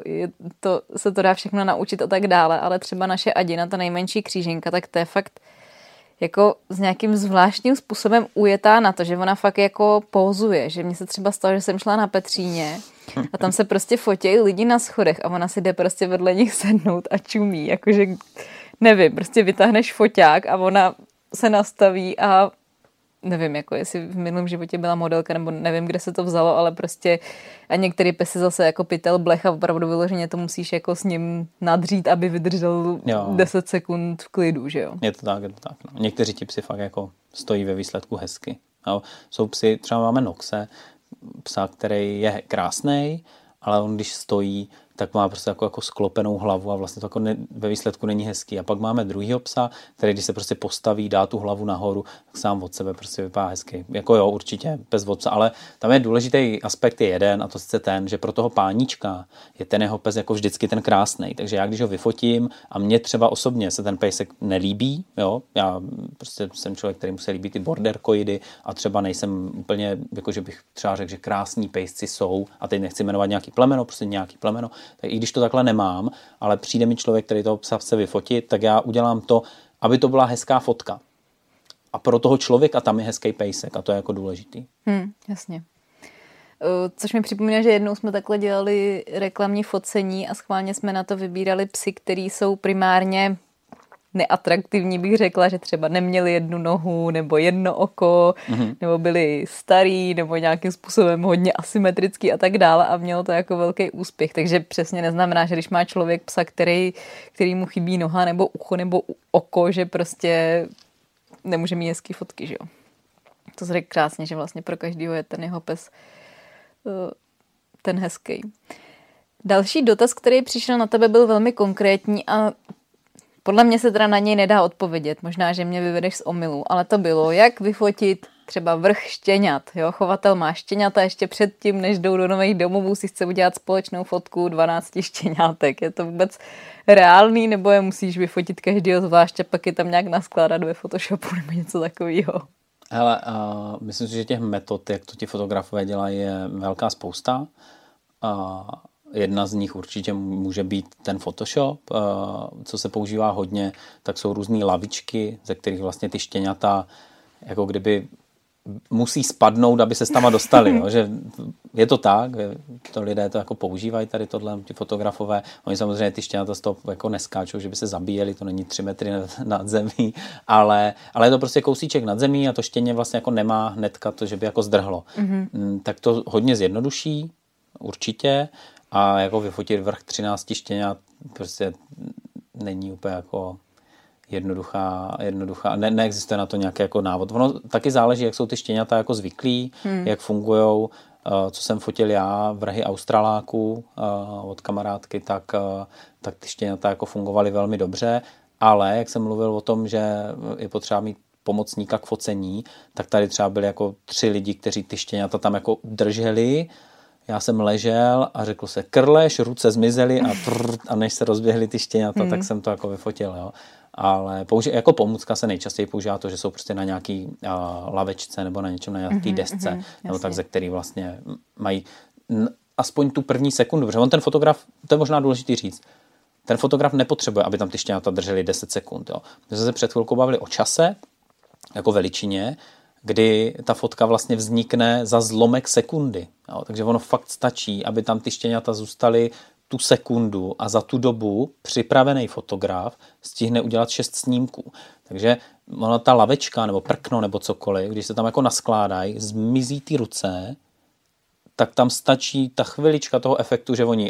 se to dá všechno naučit a tak dále, ale třeba naše Adina, ta nejmenší kříženka, tak to je fakt jako s nějakým zvláštním způsobem ujetá na to, že ona fakt jako pózuje, že mně se třeba stalo, že jsem šla na Petříně a tam se prostě fotějí lidi na schodech a ona si jde prostě vedle nich sednout a čumí, jakože nevím, prostě vytáhneš foťák a ona se nastaví a nevím, jako jestli v minulém životě byla modelka, nebo nevím, kde se to vzalo, ale prostě a některý pes je zase jako pytel blech a opravdu vyloženě to musíš jako s ním nadřít, aby vydržel 10 sekund v klidu, že jo? Je to tak. No. Někteří ti psi fakt jako stojí ve výsledku hezky. No, jsou psy, třeba máme Noxe, psa, který je krásnej, ale on když stojí, tak má prostě jako sklopenou hlavu a vlastně to jako ve výsledku není hezký. A pak máme druhýho psa, který když se prostě postaví, dá tu hlavu nahoru, tak sám od sebe prostě vypadá hezky. Jako jo, určitě pes od psa, ale tam je důležitý aspekt je jeden a to sice ten, že pro toho páníčka je ten jeho pes jako vždycky ten krásnej. Takže já když ho vyfotím a mně třeba osobně se ten pejsek nelíbí, jo, já prostě jsem člověk, který mu se líbí ty border collie a třeba nejsem úplně, jako že bych třeba řekl, že krásní pejsci jsou a teď nechci jmenovat nějaký plemeno, prostě nějaký plemeno. Tak i když to takhle nemám, ale přijde mi člověk, který toho psa chce vyfotit, tak já udělám to, aby to byla hezká fotka. A pro toho člověka tam je hezký pejsek a to je jako důležitý. Jasně. Což mi připomíná, že jednou jsme takhle dělali reklamní focení a schválně jsme na to vybírali psy, který jsou primárně neatraktivní, bych řekla, že třeba neměli jednu nohu nebo jedno oko, nebo byli starý, nebo nějakým způsobem hodně asymetrický a tak dále a mělo to jako velký úspěch. Takže přesně neznamená, že když má člověk psa, který mu chybí noha nebo ucho nebo oko, že prostě nemůže mít hezký fotky, že jo. To se řekl krásně, že vlastně pro každýho je ten jeho pes ten hezký. Další dotaz, který přišel na tebe, byl velmi konkrétní a podle mě se teda na něj nedá odpovědět. Možná, že mě vyvedeš z omylu, ale to bylo, jak vyfotit třeba vrch štěňat. Jo? Chovatel má štěňata ještě předtím, než jdou do nových domovů, si chce udělat společnou fotku 12 štěňátek. Je to vůbec reálný, nebo je musíš vyfotit každýho zvlášť a pak je tam nějak naskládat ve Photoshopu nebo něco takového? Hele, myslím si, že těch metod, jak to ti fotografové dělají, je velká spousta. Jedna z nich určitě může být ten Photoshop. Co se používá hodně, tak jsou různé lavičky, ze kterých vlastně ty štěňata jako kdyby musí spadnout, aby se s tama dostali. Jo? Že je to tak, to lidé to jako používají tady tohle, ti fotografové. Oni samozřejmě ty štěňata z toho jako neskáčou, že by se zabíjeli, to není 3 metry nad zemí, ale je to prostě kousíček nad zemí a to štěně vlastně jako nemá hnedka to, že by jako zdrhlo. Tak to hodně zjednoduší, určitě. A jako vyfotit vrch 13 štěňat prostě není úplně jako jednoduchá. Neexistuje na to nějaký jako návod. Ono taky záleží, jak jsou ty štěňata jako zvyklí, jak fungujou. Co jsem fotil já, vrhy Australáků od kamarádky, tak ty štěňata jako fungovaly velmi dobře, ale jak jsem mluvil o tom, že je potřeba mít pomocníka k focení, tak tady třeba byli jako 3 lidi, kteří ty štěňata tam jako drželi. Já jsem ležel a řekl se krleš, ruce zmizely a než se rozběhly ty štěňata, tak jsem to jako vyfotil. Jo. Ale jako pomůcka se nejčastěji používá to, že jsou prostě na nějaký lavečce nebo na něčem, na nějaký desce, nebo tak, ze který vlastně mají aspoň tu první sekundu, protože on ten fotograf, to je možná důležitý říct, ten fotograf nepotřebuje, aby tam ty štěňata držely 10 sekund. Jo. My jsme se před chvilkou bavili o čase, jako veličině, kdy ta fotka vlastně vznikne za zlomek sekundy. Jo, takže ono fakt stačí, aby tam ty štěňata zůstaly tu sekundu a za tu dobu připravený fotograf stihne udělat 6 snímků. Takže ona ta lavečka nebo prkno nebo cokoliv, když se tam jako naskládají, zmizí ty ruce, tak tam stačí ta chvilička toho efektu, že oni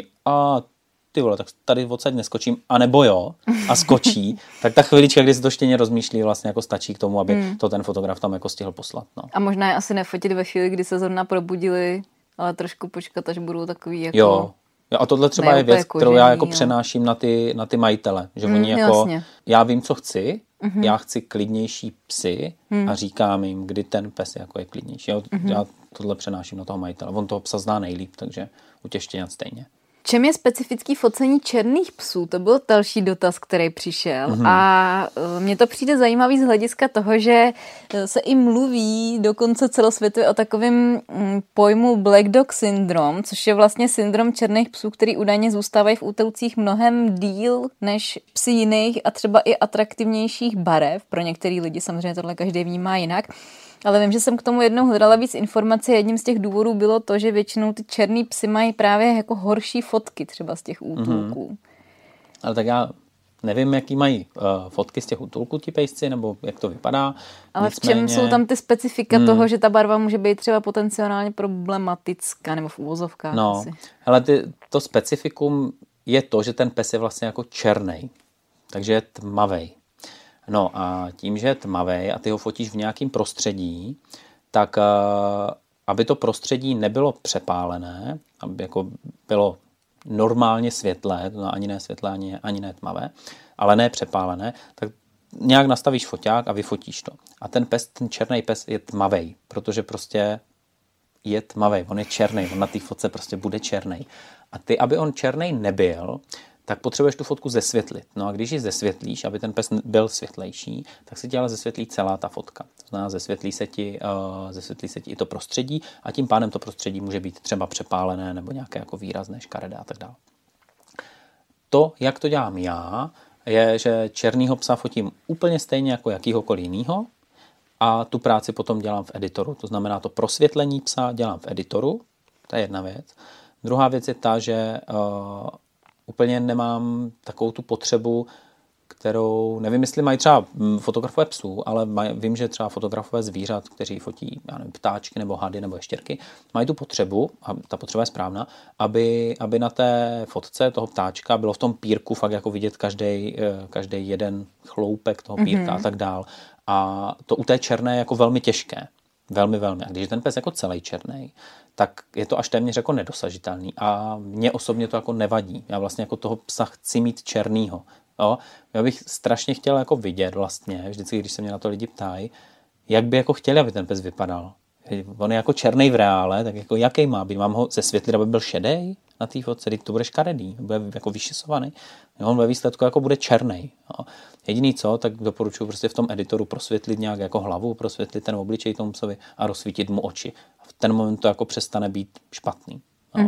ty vole, tak tady odsaď neskočím, anebo jo, a skočí, tak ta chvilička, kdy se to štěně rozmýšlí, vlastně jako stačí k tomu, aby to ten fotograf tam jako stihl poslat. No. A možná je asi nefotit ve chvíli, kdy se zrovna probudili, ale trošku počkat, až budou takový jako... Jo, a tohle třeba je věc, kterou já jako přenáším na ty majitele, že oni jako, jasně. Já vím, co chci, já chci klidnější psy a říkám jim, kdy ten pes jako je klidnější. Já tohle přenáším na toho majitele. On toho psa zná nejlíp, takže u těch štěňat stejně. Čem je specifický focení černých psů? To byl další dotaz, který přišel. A mně to přijde zajímavý z hlediska toho, že se i mluví dokonce celosvětově o takovém pojmu Black Dog syndrom, což je vlastně syndrom černých psů, který údajně zůstávají v útulcích mnohem díl než psy jiných a třeba i atraktivnějších barev. Pro některý lidi samozřejmě tohle každý vnímá jinak. Ale vím, že jsem k tomu jednou hledala víc informací. Jedním z těch důvodů bylo to, že většinou ty černý psy mají právě jako horší fotky třeba z těch útulků. Ale tak já nevím, jaký mají fotky z těch útulků ti pejsci, nebo jak to vypadá. Ale nicméně... v čem jsou tam ty specifika toho, že ta barva může být třeba potenciálně problematická, nebo v úvozovkách? No, ale to specifikum je to, že ten pes je vlastně jako černej, takže je tmavej. No a tím, že je tmavej a ty ho fotíš v nějakém prostředí, tak aby to prostředí nebylo přepálené, aby jako bylo normálně světlé, to ani ne světlé, ani ne tmavé, ale ne přepálené, tak nějak nastavíš foťák a vyfotíš to. A ten černý pes je tmavej, protože prostě je tmavej, on je černý, on na té fotce prostě bude černý. A ty, aby on černý nebyl, tak potřebuješ tu fotku zesvětlit. No a když ji zesvětlíš, aby ten pes byl světlejší, tak se ti ale zesvětlí celá ta fotka. To znamená, zesvětlí se ti i to prostředí a tím pádem to prostředí může být třeba přepálené nebo nějaké jako výrazné, škaredé a tak dále. To, jak to dělám já, je, že černýho psa fotím úplně stejně jako jakýhokoliv jinýho a tu práci potom dělám v editoru. To znamená, to prosvětlení psa dělám v editoru, to je jedna věc. Druhá věc je ta, že úplně nemám takovou tu potřebu, kterou, nevím, jestli mají třeba fotografové psů, ale vím, že třeba fotografové zvířat, kteří fotí ptáčky nebo hady nebo ještěrky, mají tu potřebu, a ta potřeba je správná, aby na té fotce toho ptáčka bylo v tom pírku fakt jako vidět každý jeden chloupek toho pírka a tak dál. A to u té černé je jako velmi těžké. Velmi, velmi. A když je ten pes jako celý černý, tak je to až téměř jako nedosažitelný. A mně osobně to jako nevadí. Já vlastně jako toho psa chci mít černýho. Jo? Já bych strašně chtěl jako vidět vlastně, vždycky, když se mě na to lidi ptají, jak by jako chtěli, aby ten pes vypadal. On je jako černý v reále, tak jako jaký má být? Mám ho zesvětlit, aby byl šedej na té fotce? To bude škaredý, bude jako vyšisovaný. On ve výsledku jako bude černý. Jediný co, tak doporučuji prostě v tom editoru prosvětlit nějak jako hlavu, prosvětlit ten obličej tomu psovi a rozsvítit mu oči. A v ten moment to jako přestane být špatný.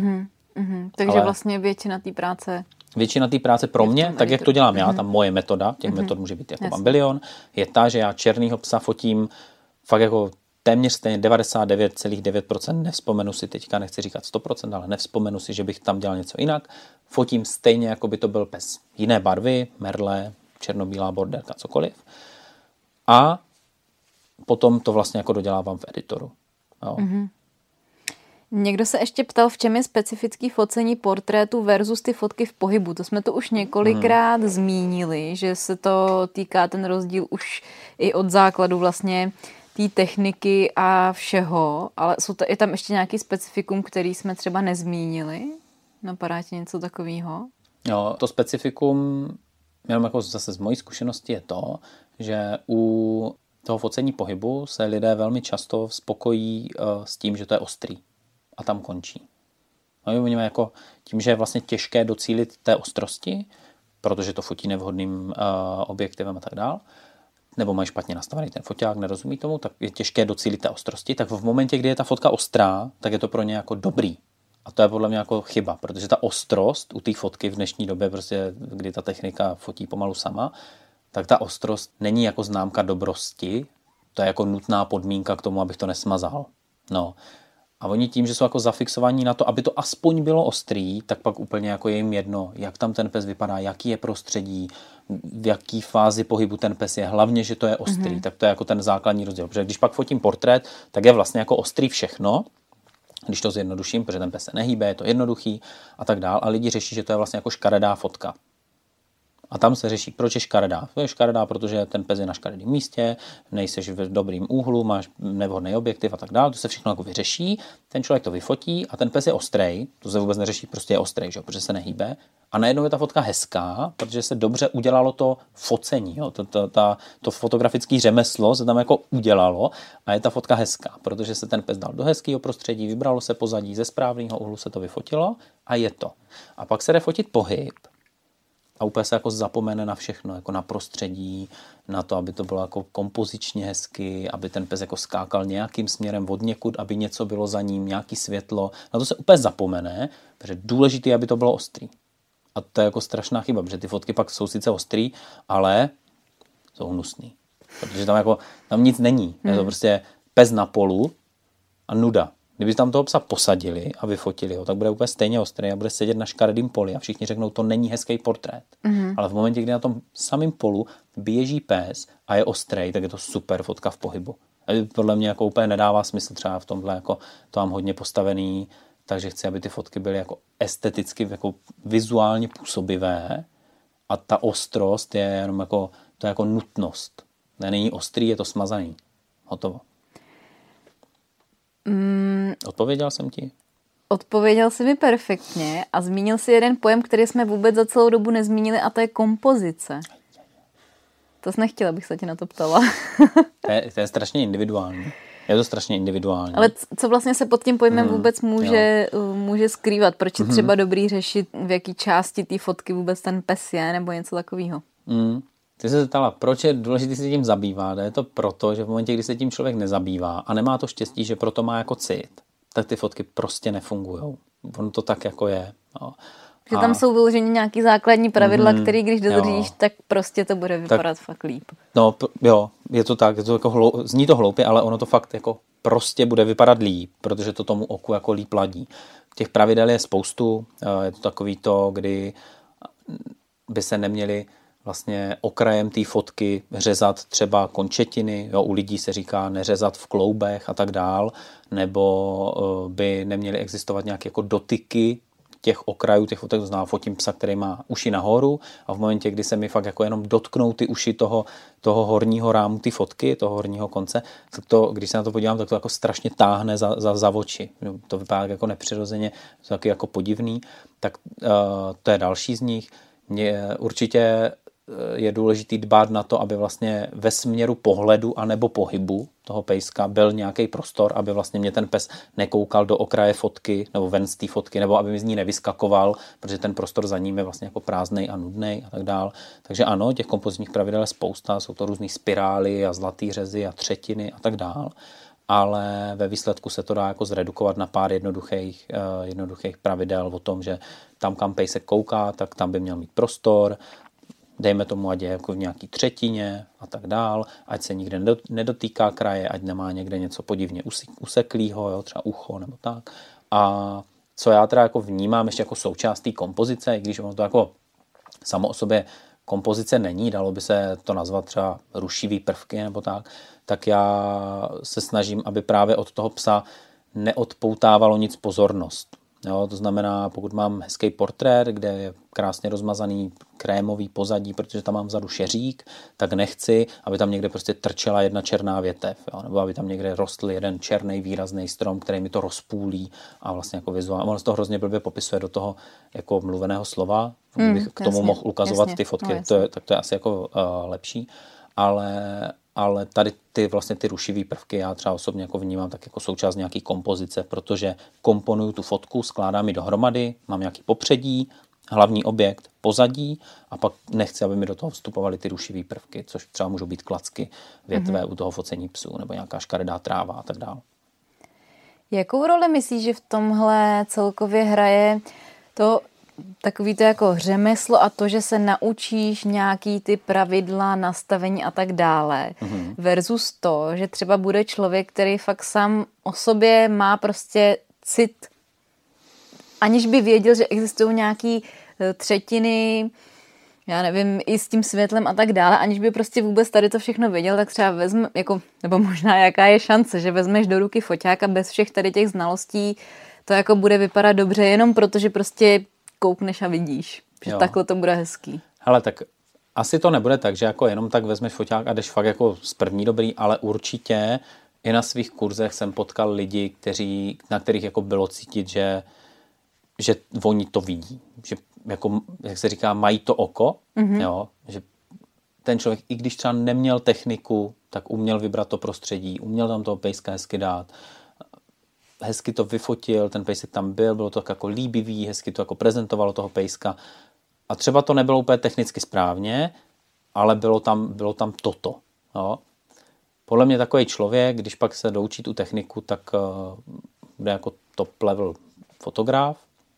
Takže vlastně většina té práce pro mě, tak jak to dělám já, ta moje metoda, těch metod může být jako bambilion, je ta, že já černýho psa fotím fakt jako téměř stejně 99,9%, nevzpomenu si teďka, nechci říkat 100%, ale nevzpomenu si, že bych tam dělal něco jinak. Fotím stejně, jako by to byl pes jiné barvy, merle, černobílá borderka, cokoliv. A potom to vlastně jako dodělávám v editoru. Jo. Někdo se ještě ptal, v čem je specifický focení portrétu versus ty fotky v pohybu. To jsme to už několikrát zmínili, že se to týká ten rozdíl už i od základu vlastně té techniky a všeho, ale je tam ještě nějaký specifikum, který jsme třeba nezmínili? Napadá ti něco takového? Jo, to specifikum, jenom jako zase z mojí zkušenosti je to, že u toho focení pohybu se lidé velmi často spokojí s tím, že to je ostrý a tam končí. No, oni jako tím, že je vlastně těžké docílit té ostrosti, protože to fotí nevhodným objektivem a tak dál, nebo mají špatně nastavený ten foťák, nerozumí tomu, tak je těžké docílit té ostrosti, tak v momentě, kdy je ta fotka ostrá, tak je to pro ně jako dobrý. A to je podle mě jako chyba, protože ta ostrost u té fotky v dnešní době, prostě, kdy ta technika fotí pomalu sama, tak ta ostrost není jako známka dobrosti, to je jako nutná podmínka k tomu, abych to nesmazal. No. A oni tím, že jsou jako zafixovaní na to, aby to aspoň bylo ostrý, tak pak úplně jako je jim jedno, jak tam ten pes vypadá, jaký je prostředí, v jaký fázi pohybu ten pes je, hlavně, že to je ostrý, tak to je jako ten základní rozdíl. Protože když pak fotím portrét, tak je vlastně jako ostrý všechno, když to zjednoduším, protože ten pes se nehýbe, je to jednoduchý a tak dál. A lidi řeší, že to je vlastně jako škaredá fotka. A tam se řeší, proč je škaredá. To je škaredá, protože ten pes je na škaredém místě, nejseš v dobrým úhlu, máš nevhodný objektiv a tak dále. To se všechno jako vyřeší, ten člověk to vyfotí a ten pes je ostrej, to se vůbec neřeší, prostě je ostrej, že? Protože se nehýbe. A najednou je ta fotka hezká, protože se dobře udělalo to focení, jo? To fotografické řemeslo se tam jako udělalo a je ta fotka hezká, protože se ten pes dal do hezkého prostředí, vybralo se pozadí, ze správného úhlu se to vyfotilo a je to. A pak se jde fotit pohyb. A úplně se jako zapomene na všechno, jako na prostředí, na to, aby to bylo jako kompozičně hezky, aby ten pes jako skákal nějakým směrem od někud, aby něco bylo za ním, nějaký světlo. Na to se úplně zapomene, protože důležité je, aby to bylo ostrý. A to je jako strašná chyba, protože ty fotky pak jsou sice ostrý, ale jsou hnusný. Protože tam nic není. Je to prostě pes na polu a nuda. Kdyby tam toho psa posadili a vyfotili ho, tak bude úplně stejně ostrý a bude sedět na škaredým poli a všichni řeknou, to není hezký portrét. Ale v momentě, kdy na tom samém polu běží pes a je ostrý, tak je to super fotka v pohybu. A podle mě jako úplně nedává smysl třeba v tomhle, jako to mám hodně postavený, takže chci, aby ty fotky byly jako esteticky, jako vizuálně působivé a ta ostrost je jenom jako, to je jako nutnost. Není ostrý, je to smazaný. Hotovo. Odpověděl jsem ti? Odpověděl jsi mi perfektně a zmínil si jeden pojem, který jsme vůbec za celou dobu nezmínili a to je kompozice. To jsi nechtěla, abych se tě na to ptala. To je strašně individuální. Je to strašně individuální. Ale co vlastně se pod tím pojmem vůbec může skrývat? Proč je třeba dobrý řešit, v jaký části té fotky vůbec ten pes je, nebo něco takového? Ty se zeptala, proč je důležité se tím zabývat. Je to proto, že v momentě, kdy se tím člověk nezabývá a nemá to štěstí, že proto má jako cit, tak ty fotky prostě nefungujou. Ono to tak jako je. No. Že tam jsou vyloženě nějaký základní pravidla, který když dodržíš, tak prostě to bude vypadat fakt líp. No jo, je to tak, zní to hloupě, ale ono to fakt jako prostě bude vypadat líp, protože to tomu oku jako líp ladí. Těch pravidel je spoustu, je to takový to, kdy by se neměli vlastně okrajem té fotky řezat třeba končetiny, jo, u lidí se říká neřezat v kloubech a tak dál, nebo by neměly existovat nějaké jako dotyky těch okrajů, těch fotek, to znamená fotím psa, který má uši nahoru a v momentě, kdy se mi fakt jako jenom dotknou ty uši toho horního rámu, ty fotky, toho horního konce, tak to, když se na to podívám, tak to jako strašně táhne za oči. To vypadá jako nepřirozeně, to taky jako podivný, tak to je další z nich. Určitě je důležitý dbát na to, aby vlastně ve směru pohledu anebo pohybu toho pejska byl nějaký prostor, aby vlastně mě ten pes nekoukal do okraje fotky nebo ven z té fotky, nebo aby mi z ní nevyskakoval, protože ten prostor za ním je vlastně jako prázdnej a nudnej a tak dál. Takže ano, těch kompozitních pravidel je spousta, jsou to různý spirály a zlatý řezy a třetiny a tak dál, ale ve výsledku se to dá jako zredukovat na pár jednoduchých pravidel o tom, že tam, kam pejsek kouká, tak tam by měl mít prostor, dejme tomu, ať je jako v nějaký třetině a tak dál, ať se nikde nedotýká kraje, ať nemá někde něco podivně useklýho, jo, třeba ucho nebo tak. A co já teda jako vnímám ještě jako součást té kompozice, i když ono to jako samo o sobě kompozice není, dalo by se to nazvat třeba rušivý prvky nebo tak já se snažím, aby právě od toho psa neodpoutávalo nic pozornost. Jo, to znamená, pokud mám hezký portrét, kde je krásně rozmazaný krémový pozadí, protože tam mám vzadu šeřík, tak nechci, aby tam někde prostě trčela jedna černá větev, jo, nebo aby tam někde rostl jeden černý výrazný strom, který mi to rozpůlí a vlastně jako vizuálně. Ono se to hrozně blbě popisuje do toho jako mluveného slova, kdybych k tomu mohl ukazovat ty fotky, tak to je asi jako lepší, ale tady ty rušivý prvky já třeba osobně jako vnímám tak jako součást nějaký kompozice, protože komponuju tu fotku, skládám ji dohromady, mám nějaký popředí, hlavní objekt, pozadí a pak nechci, aby mi do toho vstupovaly ty rušivý prvky, což třeba můžou být klacky, větve u toho focení psů nebo nějaká škaredá tráva a tak dále. Jakou roli myslíš, že v tomhle celkově hraje to takový to jako řemeslo a to, že se naučíš nějaký ty pravidla, nastavení a tak dále. Versus to, že třeba bude člověk, který fakt sám o sobě má prostě cit, aniž by věděl, že existují nějaký třetiny, já nevím, i s tím světlem a tak dále, aniž by prostě vůbec tady to všechno věděl, tak třeba vezme, jako, nebo možná jaká je šance, že vezmeš do ruky foťák a bez všech tady těch znalostí to jako bude vypadat dobře, jenom protože prostě koukneš a vidíš, že takhle to bude hezký. Hele, tak asi to nebude tak, že jako jenom tak vezmeš foťák a jdeš fakt jako z první dobrý, ale určitě i na svých kurzech jsem potkal lidi, na kterých jako bylo cítit, že oni to vidí, že jako, jak se říká, mají to oko, jo, že ten člověk, i když třeba neměl techniku, tak uměl vybrat to prostředí, uměl tam toho pejska hezky dát, hezky to vyfotil, ten pejsek tam byl, bylo to jako líbivý, hezky to jako prezentovalo toho pejska a třeba to nebylo úplně technicky správně, ale bylo tam toto, jo. Podle mě takový člověk, když pak se doučí tu techniku, tak bude jako top level fotograf.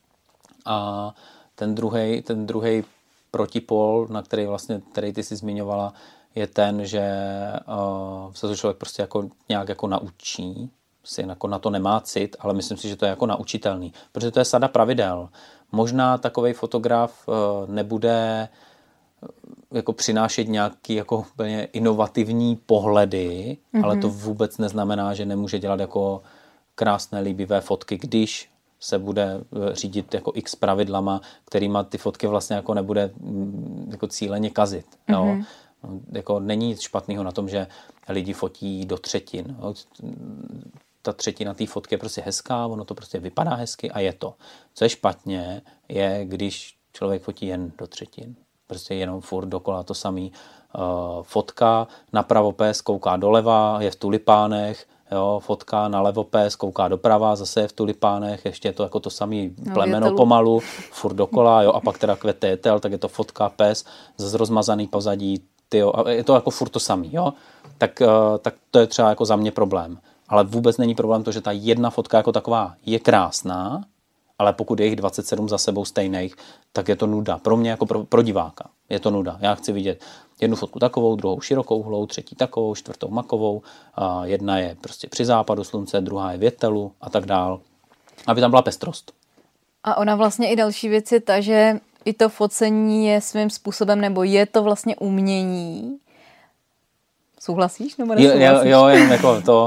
A ten druhý protipol, který ty jsi zmiňovala, je ten, že se to člověk prostě jako nějak jako naučí, si jako na to nemá cit, ale myslím si, že to je jako naučitelný, protože to je sada pravidel. Možná takovej fotograf nebude jako přinášet nějaký jako úplně inovativní pohledy, ale to vůbec neznamená, že nemůže dělat jako krásné, líbivé fotky, když se bude řídit jako x pravidlama, kterýma ty fotky vlastně jako nebude jako cíleně kazit. Jo? Jako není nic špatného na tom, že lidi fotí do třetin. Jo? Ta třetina té fotky je prostě hezká, ono to prostě vypadá hezky a je to. Co je špatně, je, když člověk fotí jen do třetin. Prostě jenom furt dokola to samý. Fotka, napravo pes kouká doleva, je v tulipánech, jo, fotka nalevo pes kouká doprava, zase je v tulipánech, ještě je to jako to samý plemeno pomalu, furt dokola, jo, a pak teda kvete jetel, tak je to fotka, pes, zase rozmazaný pozadí, tyjo, a je to jako furt to samý, jo. Tak to je třeba jako za mě problém. Ale vůbec není problém to, že ta jedna fotka jako taková je krásná, ale pokud je jich 27 za sebou stejných, tak je to nuda. Pro mě jako pro diváka je to nuda. Já chci vidět jednu fotku takovou, druhou širokouhlou, třetí takovou, čtvrtou makovou, a jedna je prostě při západu slunce, druhá je v jetelu a tak dál, aby tam byla pestrost. A ona vlastně i další věc je ta, že i to focení je svým způsobem, nebo je to vlastně umění. Souhlasíš nebo nesouhlasíš? Jo, jenom jako to...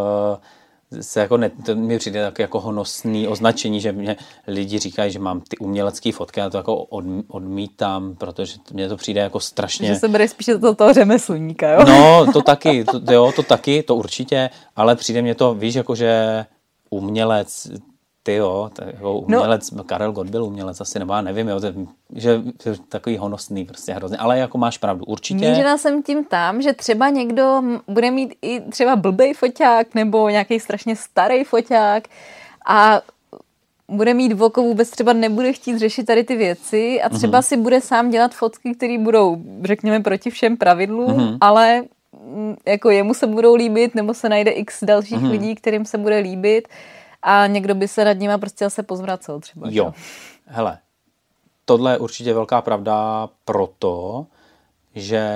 se jako to mi přijde tak jako honosný označení, že mě lidi říkají, že mám ty umělecké fotky, a to jako odmítám, protože mně to přijde jako strašně... Že se bereš spíše do toho řemeslníka, jo? No, to taky, to určitě, ale přijde mně to, víš, jako že umělec, jako umělec, Karel Gott byl umělec asi, nebo já nevím, jo, že takový honosný prostě hrozně, ale jako máš pravdu, určitě. Mířila jsem tím tam, že třeba někdo bude mít i třeba blbej foťák nebo nějaký strašně starý foťák a bude mít v oko, vůbec třeba nebude chtít řešit tady ty věci a třeba si bude sám dělat fotky, které budou, řekněme, proti všem pravidlům, ale jako jemu se budou líbit, nebo se najde x dalších lidí, kterým se bude líbit. A někdo by se nad nima prostě zase pozvracel třeba. Jo, hele, tohle je určitě velká pravda proto, že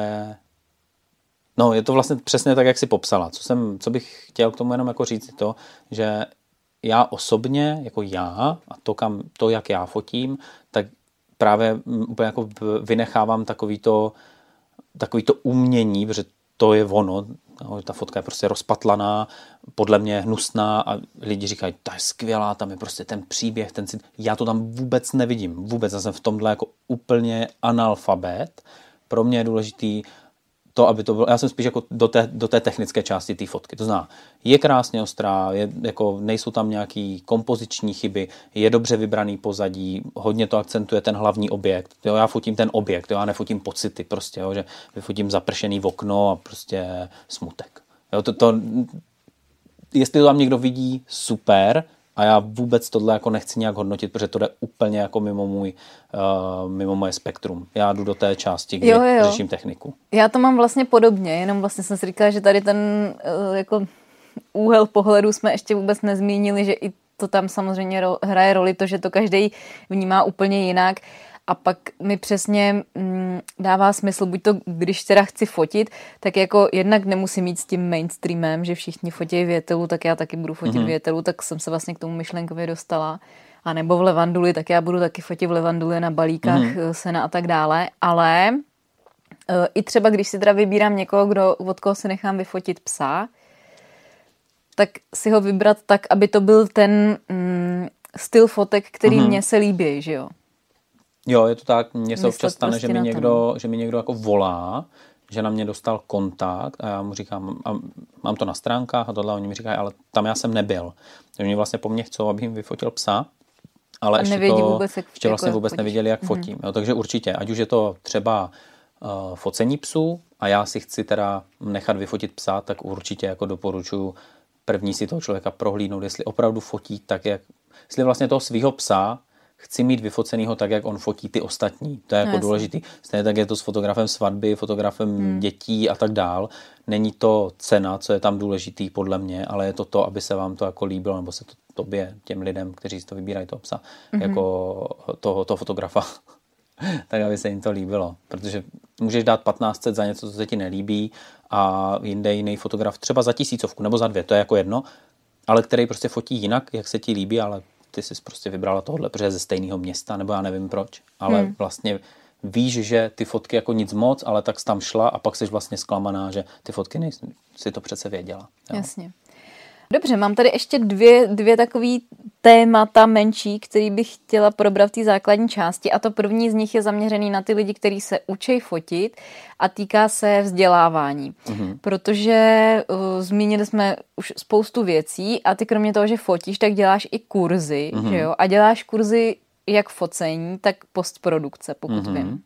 no, je to vlastně přesně tak, jak jsi popsala. Co bych chtěl k tomu jenom jako říct to, že já osobně, jako já, a to, jak já fotím, tak právě úplně jako vynechávám takový to umění, protože to je ono, ta fotka je prostě rozpatlaná, podle mě hnusná a lidi říkají, ta je skvělá, tam je prostě ten příběh, já to tam vůbec nevidím, vůbec, já jsem v tomhle jako úplně analfabet, pro mě je důležitý to, aby to bylo, já jsem spíš jako do té technické části té fotky, to znamená, je krásně ostrá, jako nejsou tam nějaký kompoziční chyby, je dobře vybraný pozadí, hodně to akcentuje ten hlavní objekt, jo, já fotím ten objekt, jo, já nefotím pocity prostě, jo, že vyfotím zapršený okno a prostě smutek. Jo, jestli to tam někdo vidí, super, a já vůbec tohle jako nechci nějak hodnotit, protože to jde úplně jako mimo moje spektrum. Já jdu do té části, kde řeším techniku. Já to mám vlastně podobně, jenom vlastně jsem si říkala, že tady ten jako úhel pohledu jsme ještě vůbec nezmínili, že i to tam samozřejmě hraje roli to, že to každý vnímá úplně jinak. A pak mi přesně dává smysl, buď to, když teda chci fotit, tak jako jednak nemusím mít s tím mainstreamem, že všichni fotí větelu, tak já taky budu fotit větelu, tak jsem se vlastně k tomu myšlenkově dostala. A nebo v levanduli, tak já budu taky fotit v levanduli na balíkách sena a tak dále. Ale i třeba, když si teda vybírám někoho, od koho si nechám vyfotit psa, tak si ho vybrat tak, aby to byl ten styl fotek, který mně se líbí, že jo? Jo, je to tak. Mně se občas stane, že mi někdo jako volá, že na mě dostal kontakt a já mu říkám, a mám to na stránkách a tohle, oni mi říkají, ale tam já jsem nebyl. Takže oni vlastně po mně chcou, abych jim vyfotil psa, ale ještě vlastně vůbec neviděli, jak fotím. Jo, takže určitě, ať už je to třeba focení psů a já si chci teda nechat vyfotit psa, tak určitě jako doporučuji první si toho člověka prohlídnout, jestli opravdu fotí tak, jestli vlastně toho svýho psa chci mít vyfocenýho tak, jak on fotí ty ostatní. To je jako důležitý. Stejně tak je to s fotografem svatby, fotografem dětí a tak dál. Není to cena, co je tam důležitý podle mě, ale je to, aby se vám to jako líbilo, nebo se to tobě, těm lidem, kteří si to vybírají toho psa, jako toho fotografa, tak aby se jim to líbilo. Protože můžeš dát 1500 za něco, co se ti nelíbí a jinde jiný fotograf třeba za 1000 nebo za 2, to je jako jedno, ale který prostě fotí jinak, jak se ti líbí, ale ty jsi prostě vybrala tohle, protože je ze stejného města, nebo já nevím proč, ale vlastně víš, že ty fotky jako nic moc, ale tak jsi tam šla a pak jsi vlastně zklamaná, že ty fotky si to přece věděla. Jo? Jasně. Dobře, mám tady ještě dvě takový témata menší, který bych chtěla probrat v té základní části a to první z nich je zaměřený na ty lidi, kteří se učí fotit a týká se vzdělávání. Protože zmínili jsme už spoustu věcí a ty kromě toho, že fotíš, tak děláš i kurzy, že jo? A děláš kurzy jak focení, tak postprodukce, pokud vím.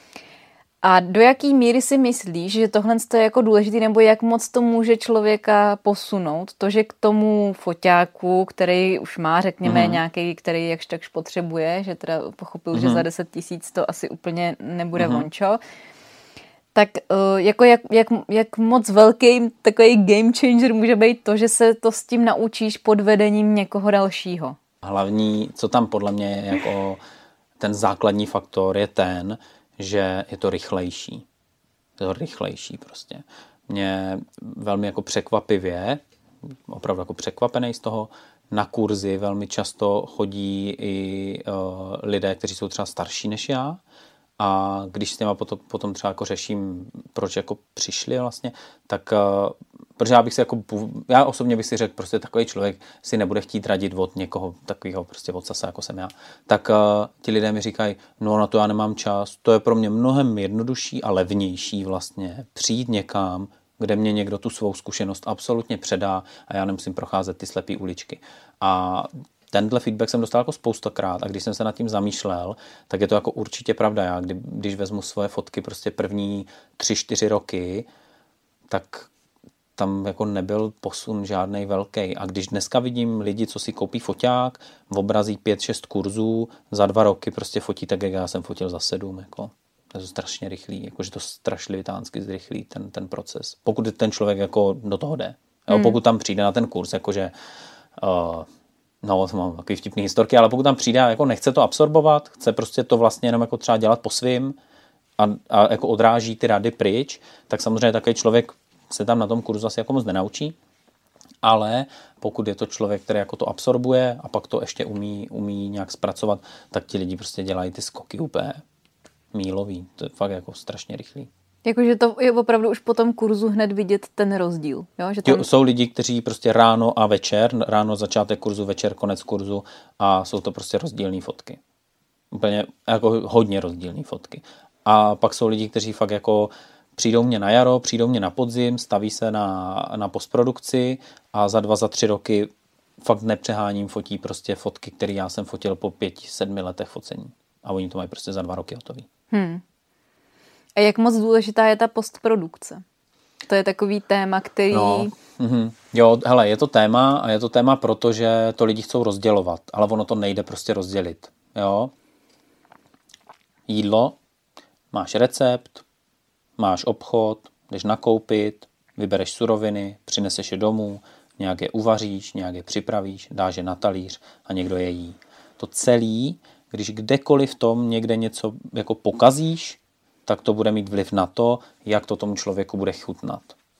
A do jaký míry si myslíš, že tohle je jako důležitý, nebo jak moc to může člověka posunout? To, že k tomu foťáku, který už má, řekněme, nějaký, který jakž takž potřebuje, že teda pochopil, že za 10 000 to asi úplně nebude vončo, tak jako jak moc velký takový game changer může být to, že se to s tím naučíš pod vedením někoho dalšího? Hlavní, co tam podle mě je jako ten základní faktor, je ten, že je to rychlejší. Je to rychlejší prostě. Mě velmi jako překvapivě, opravdu jako překvapený z toho, na kurzy velmi často chodí i lidé, kteří jsou třeba starší než já. A když s těma potom třeba jako řeším, proč jako přišli vlastně, tak protože já osobně bych si řekl, prostě takový člověk si nebude chtít radit od někoho takového prostě od sasa, jako jsem já. Tak ti lidé mi říkají, no na to já nemám čas, to je pro mě mnohem jednodušší a levnější vlastně přijít někam, kde mě někdo tu svou zkušenost absolutně předá a já nemusím procházet ty slepý uličky. A tenhle feedback jsem dostal jako spoustakrát a když jsem se nad tím zamýšlel, tak je to jako určitě pravda. Já když vezmu svoje fotky prostě první 3-4 roky, tak tam jako nebyl posun žádnej velký. A když dneska vidím lidi, co si koupí foťák, obrazí 5-6 kurzů, za 2 roky prostě fotí tak, jak já jsem fotil za 7. Jako. To je strašně rychlý, jakože to strašlivitánsky zrychlí ten proces. Pokud ten člověk jako do toho jde. Jo, pokud tam přijde na ten kurz, jakože no, to mám takový vtipný historky, ale pokud tam přijde a jako nechce to absorbovat, chce prostě to vlastně jenom jako třeba dělat po svým a jako odráží ty rady pryč, tak samozřejmě takový člověk se tam na tom kurzu asi jako moc nenaučí, ale pokud je to člověk, který jako to absorbuje a pak to ještě umí nějak zpracovat, tak ti lidi prostě dělají ty skoky úplně mílový. To je fakt jako strašně rychlý. Jakože to je opravdu už po tom kurzu hned vidět ten rozdíl. Jo? Že tam... Jsou lidi, kteří prostě ráno a večer, ráno začátek kurzu, večer konec kurzu a jsou to prostě rozdílné fotky. Úplně jako hodně rozdílné fotky. A pak jsou lidi, kteří fakt jako přijdou mě na jaro, přijdou mě na podzim, staví se na postprodukci a za 2-3 roky fakt nepřeháním, fotí prostě fotky, které já jsem fotil po 5-7 letech focení. A oni to mají prostě za 2 roky hotový. A jak moc důležitá je ta postprodukce? To je takový téma, který... No, jo, hele, je to téma a je to téma, protože to lidi chcou rozdělovat, ale ono to nejde prostě rozdělit. Jo? Jídlo, máš recept, máš obchod, jdeš nakoupit, vybereš suroviny, přineseš je domů, nějak je uvaříš, nějak je připravíš, dáš je na talíř a někdo je jí. To celý, když kdekoliv v tom někde něco jako pokazíš, tak to bude mít vliv na to, jak to tomu člověku bude chutnat.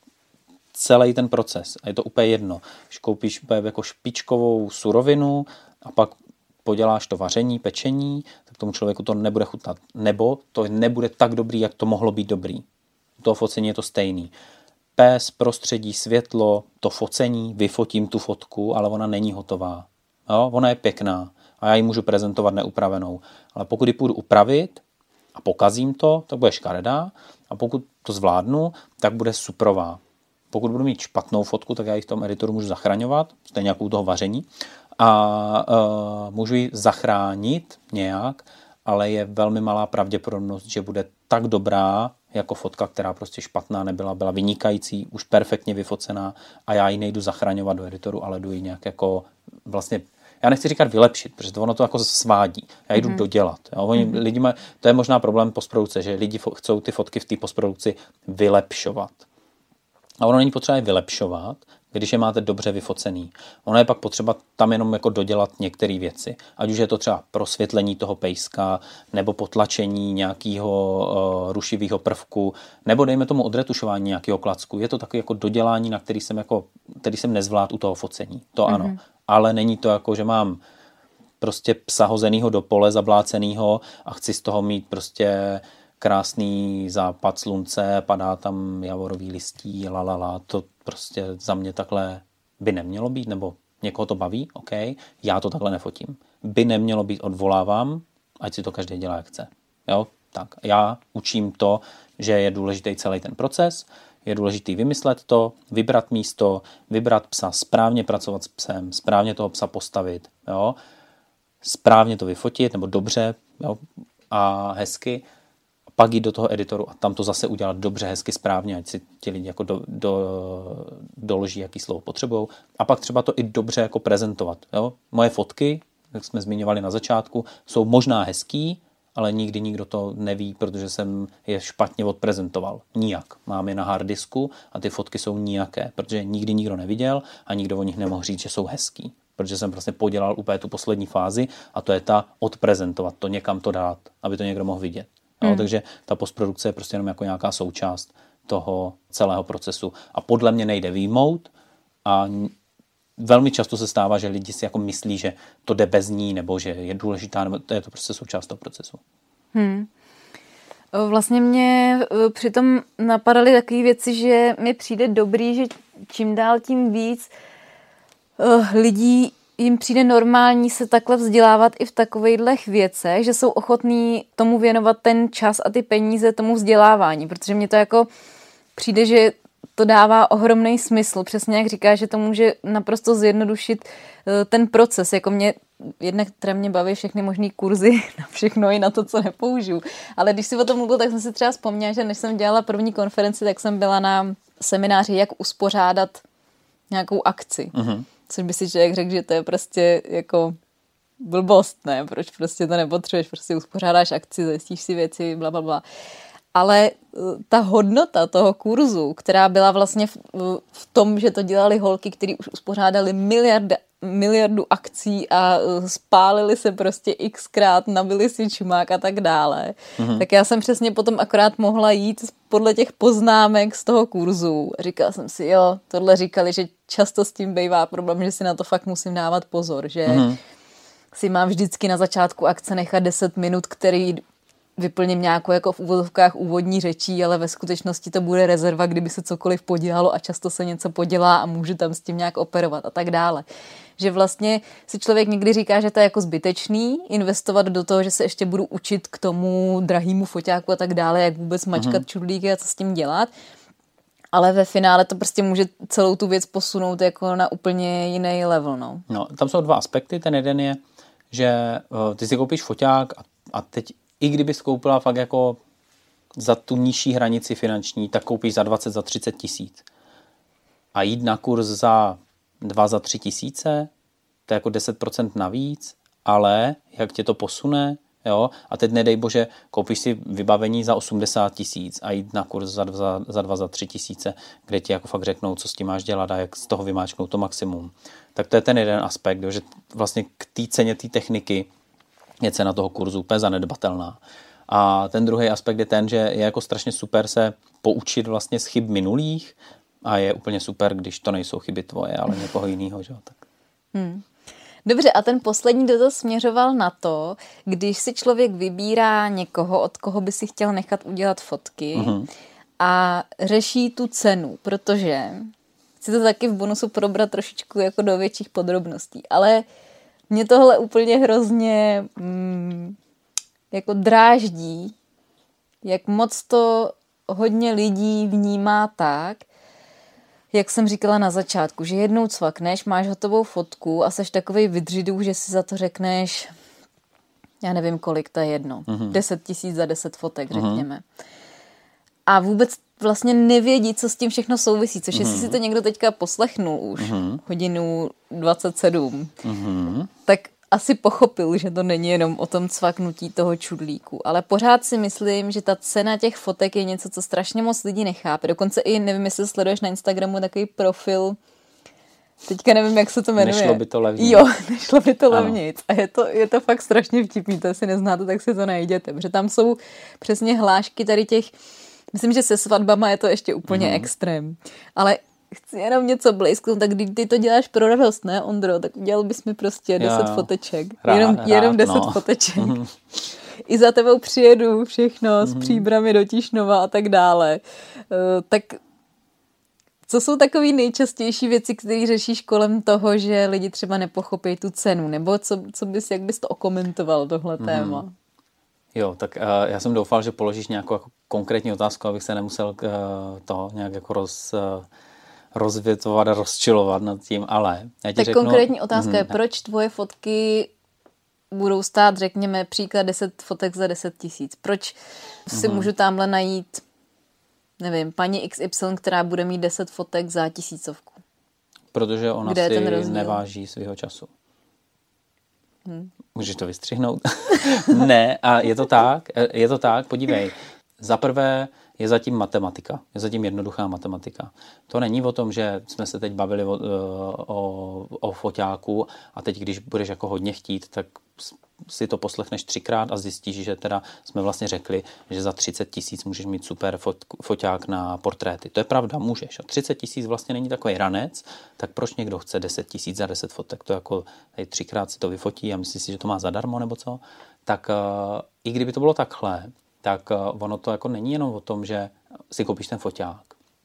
Celý ten proces. A je to úplně jedno. Když koupíš jako špičkovou surovinu a pak poděláš to vaření, pečení, tak tomu člověku to nebude chutnat. Nebo to nebude tak dobrý, jak to mohlo být dobrý. U toho focení je to stejný. Pes, prostředí, světlo, to focení, vyfotím tu fotku, ale ona není hotová. Jo? Ona je pěkná a já ji můžu prezentovat neupravenou. Ale pokud ji půjdu upravit a pokazím to, tak bude škaredá, a pokud to zvládnu, tak bude suprová. Pokud budu mít špatnou fotku, tak já ji v tom editoru můžu zachraňovat, stejně jako u toho vaření, a můžu ji zachránit nějak, ale je velmi malá pravděpodobnost, že bude tak dobrá jako fotka, která prostě špatná nebyla, byla vynikající, už perfektně vyfocená a já ji nejdu zachraňovat do editoru, ale jdu ji nějak jako vlastně, já nechci říkat vylepšit, protože ono to jako svádí. Já jdu dodělat. Jo? Lidi to je možná problém postprodukce, že lidi chcou ty fotky v té postprodukci vylepšovat. A ono není potřeba je vylepšovat, když je máte dobře vyfocený. Ono je pak potřeba tam jenom jako dodělat některé věci. Ať už je to třeba prosvětlení toho pejska, nebo potlačení nějakého rušivého prvku, nebo dejme tomu odretušování nějakého klacku. Je to takové jako dodělání, na který jsem nezvládl u toho focení. To ano. Ale není to jako, že mám prostě psa hozenýho do pole, zablácenýho a chci z toho mít prostě krásný západ slunce, padá tam javorový listí, lalala, to prostě za mě takhle by nemělo být, nebo někoho to baví, OK, já to takhle nefotím. By nemělo být, odvolávám, ať si to každý dělá, jak chce. Jo, tak. Já učím to, že je důležitý celý ten proces, je důležitý vymyslet to, vybrat místo, vybrat psa, správně pracovat s psem, správně toho psa postavit, jo, správně to vyfotit, nebo dobře, jo, a hezky, pak jít do toho editoru a tam to zase udělat dobře, hezky, správně, ať si ti lidi jako doloží, jaký slovo potřebujou. A pak třeba to i dobře jako prezentovat. Jo? Moje fotky, jak jsme zmiňovali na začátku, jsou možná hezký, ale nikdy nikdo to neví, protože jsem je špatně odprezentoval. Nijak. Mám je na harddisku a ty fotky jsou nijaké, protože nikdy nikdo neviděl a nikdo o nich nemohl říct, že jsou hezký. Protože jsem prostě podělal úplně tu poslední fázi a to je ta odprezentovat, to někam to dát, aby to někdo mohl vidět. No, takže ta postprodukce je prostě jenom jako nějaká součást toho celého procesu. A podle mě nejde vyjmout a velmi často se stává, že lidi si jako myslí, že to jde bez ní, nebo že je důležitá, nebo to je to prostě součást toho procesu. Vlastně mě přitom napadaly takové věci, že mi přijde dobrý, že čím dál tím víc lidí jim přijde normální se takhle vzdělávat i v takovejhlech věcech, že jsou ochotní tomu věnovat ten čas a ty peníze tomu vzdělávání, protože mně to jako přijde, že to dává ohromný smysl. Přesně jak říká, že to může naprosto zjednodušit ten proces. Jako jednak teda mě baví všechny možný kurzy na všechno i na to, co nepoužiju. Ale když si o tom mluvil, tak jsem si třeba vzpomněla, že než jsem dělala první konferenci, tak jsem byla na semináři, jak uspořádat nějakou akci. Což by si člověk řekl, že to je prostě jako blbost, ne? Proč prostě to nepotřebuješ? Prostě uspořádáš akci, zjistíš si věci, blablabla. Ale ta hodnota toho kurzu, která byla vlastně v tom, že to dělali holky, které už uspořádali miliardu akcí a spálili se prostě xkrát, nabili si čumák a tak dále, tak já jsem přesně potom akorát mohla jít podle těch poznámek z toho kurzu. Říkala jsem si, jo, tohle říkali, že často s tím bývá problém, že si na to fakt musím dávat pozor, že si mám vždycky na začátku akce nechat 10 minut, který vyplním nějakou jako v úvodovkách úvodní řečí, ale ve skutečnosti to bude rezerva, kdyby se cokoliv podělalo a často se něco podělá a může tam s tím nějak operovat a tak dále. Že vlastně si člověk někdy říká, že to je jako zbytečný investovat do toho, že se ještě budu učit k tomu drahýmu foťáku a tak dále, jak vůbec mačkat čudlíky a co s tím dělat. Ale ve finále to prostě může celou tu věc posunout jako na úplně jiný level. No, tam jsou dva aspekty. Ten jeden je, že ty si koupíš foťák a teď i kdybys koupila fakt jako za tu nižší hranici finanční, tak koupíš za 20, za 30 tisíc. A jít na kurz za 2, za 3 tisíce, to je jako 10% navíc, ale jak tě to posune, Jo? A teď nedej bože, koupíš si vybavení za 80 000 a jít na kurz za 2, za 3 tisíce, kde ti jako fakt řeknou, co s tím máš dělat a jak z toho vymáčknout to maximum. Tak to je ten jeden aspekt, že vlastně k té ceně té techniky je cena toho kurzu úplně zanedbatelná. A ten druhý aspekt je ten, že je jako strašně super se poučit vlastně z chyb minulých a je úplně super, když to nejsou chyby tvoje, ale někoho jiného. Tak. Dobře, a ten poslední dotaz směřoval na to, když si člověk vybírá někoho, od koho by si chtěl nechat udělat fotky a řeší tu cenu, protože chci to taky v bonusu probrat trošičku jako do větších podrobností, ale mě tohle úplně hrozně jako dráždí, jak moc to hodně lidí vnímá tak, jak jsem říkala na začátku, že jednou cvakneš, máš hotovou fotku a seš takovej vydřidů, že si za to řekneš, já nevím kolik, to je jedno, 10 000 za 10 fotek, řekněme. A vůbec vlastně nevědí, co s tím všechno souvisí, což jestli si to někdo teďka poslechnul už, hodinu 27, tak asi pochopil, že to není jenom o tom cvaknutí toho čudlíku, ale pořád si myslím, že ta cena těch fotek je něco, co strašně moc lidí nechápe. Dokonce i, nevím, jestli sleduješ na Instagramu takový profil, teďka nevím, jak se to jmenuje. Nešlo by to levněji. Jo, nešlo by to levněji. A je to fakt strašně vtipný, to jestli neznáte, tak si to najděte, protože tam jsou přesně hlášky tady těch, myslím, že se svatbama je to ještě úplně extrém, ale chci jenom něco blízknout, tak když ty to děláš pro radost, ne, Ondro, tak udělal bys mi prostě 10 foteček. Jenom 10 foteček. I za tebou přijedu všechno s příbrami do Tišnova a tak dále. Tak co jsou takové nejčastější věci, které řešíš kolem toho, že lidi třeba nepochopí tu cenu? Nebo jak bys to okomentoval, tohle téma? Jo, tak já jsem doufal, že položíš nějakou jako konkrétní otázku, abych se nemusel to nějak jako rozvětvovat a rozčilovat nad tím, ale já ti řeknu... konkrétní otázka je, proč tvoje fotky budou stát, řekněme, příklad 10 fotek za 10 000? Proč si můžu tamhle najít, nevím, paní XY, která bude mít 10 fotek za 1000? Protože ona si neváží svého času. Můžeš to vystřihnout? Ne, a je to tak, podívej. Za prvé je zatím matematika, je zatím jednoduchá matematika. To není o tom, že jsme se teď bavili o foťáku a teď, když budeš jako hodně chtít, tak si to poslechneš 3krát a zjistíš, že teda jsme vlastně řekli, že za 30 000 můžeš mít super foťák na portréty. To je pravda, můžeš. A 30 000 vlastně není takový ranec, tak proč někdo chce 10 000 za 10 fotek? To jako 3krát si to vyfotí a myslí si, že to má zadarmo nebo co? Tak i kdyby to bylo takhle, tak ono to jako není jenom o tom, že si koupíš ten foťák.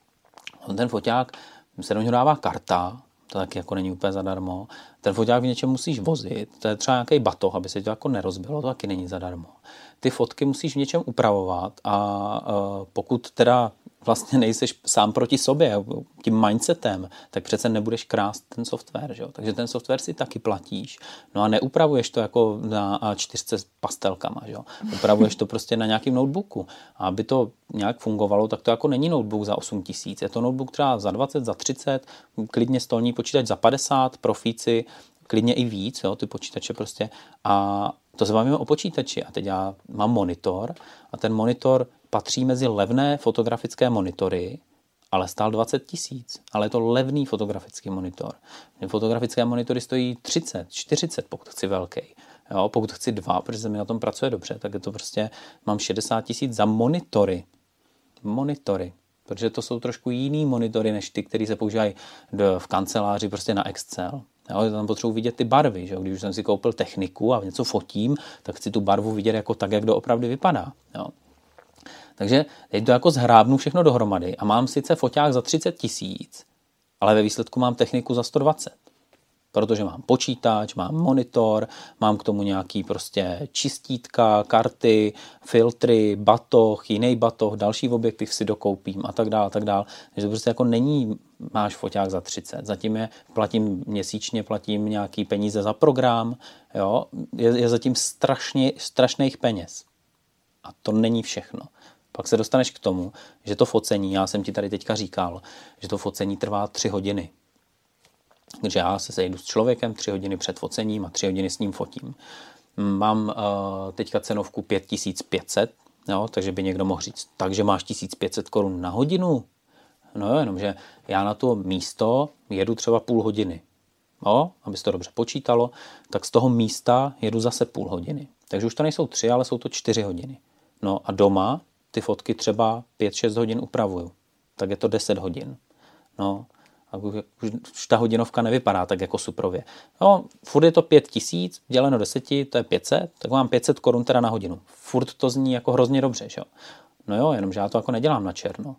Ten foťák, se do něho dává karta, to taky jako není úplně zadarmo. Ten foťák v něčem musíš vozit, to je třeba nějaký batoh, aby se to jako nerozbilo, to taky není zadarmo. Ty fotky musíš v něčem upravovat a pokud teda vlastně nejseš sám proti sobě, tím mindsetem, tak přece nebudeš krást ten software, že jo? Takže ten software si taky platíš. No a neupravuješ to jako na A4 s pastelkama, že jo? Upravuješ to prostě na nějakém notebooku. A aby to nějak fungovalo, tak to jako není notebook za 8 000. Je to notebook třeba za 20, za 30, klidně stolní počítač za 50, profíci, klidně i víc, jo? Ty počítače prostě. A to se bavíme o počítači. A teď já mám monitor a ten monitor patří mezi levné fotografické monitory, ale stál 20 000. Ale je to levný fotografický monitor. Fotografické monitory stojí 30, 40, pokud chci velký. Jo, pokud chci 2, protože se mi na tom pracuje dobře, tak je to prostě, mám 60 000 za monitory. Monitory. Protože to jsou trošku jiný monitory, než ty, které se používají v kanceláři prostě na Excel. Jo, tam potřebuji vidět ty barvy. Že? Když už jsem si koupil techniku a něco fotím, tak chci tu barvu vidět jako tak, jak to opravdu vypadá. Jo. Takže teď to jako zhrábnu všechno dohromady a mám sice foťák za 30 000, ale ve výsledku mám techniku za 120. Protože mám počítač, mám monitor, mám k tomu nějaký prostě čistítka, karty, filtry, batoh, jiný batoh, další objektiv si dokoupím a tak dále, tak dále. Takže to prostě jako není, máš foťák za 30. Zatím měsíčně platím nějaký peníze za program, jo, je zatím strašných peněz. A to není všechno. Pak se dostaneš k tomu, že to focení, já jsem ti tady teďka říkal, že to focení trvá 3 hodiny. Takže já se sejdu s člověkem 3 hodiny před focením a 3 hodiny s ním fotím. mám teďka cenovku 5500, jo, takže by někdo mohl říct, takže máš 1500 korun na hodinu. No jo, jenomže já na to místo jedu třeba půl hodiny. Jo, aby se to dobře počítalo, tak z toho místa jedu zase půl hodiny. Takže už to nejsou 3, ale jsou to 4 hodiny. No a doma ty fotky třeba 5-6 hodin upravuju. Tak je to 10 hodin. No, a už ta hodinovka nevypadá tak jako suprově. No, furt je to 5000, děleno 10, to je 500, tak mám 500 korun teda na hodinu. Furt to zní jako hrozně dobře, že jo? No jo, jenomže já to jako nedělám na černo.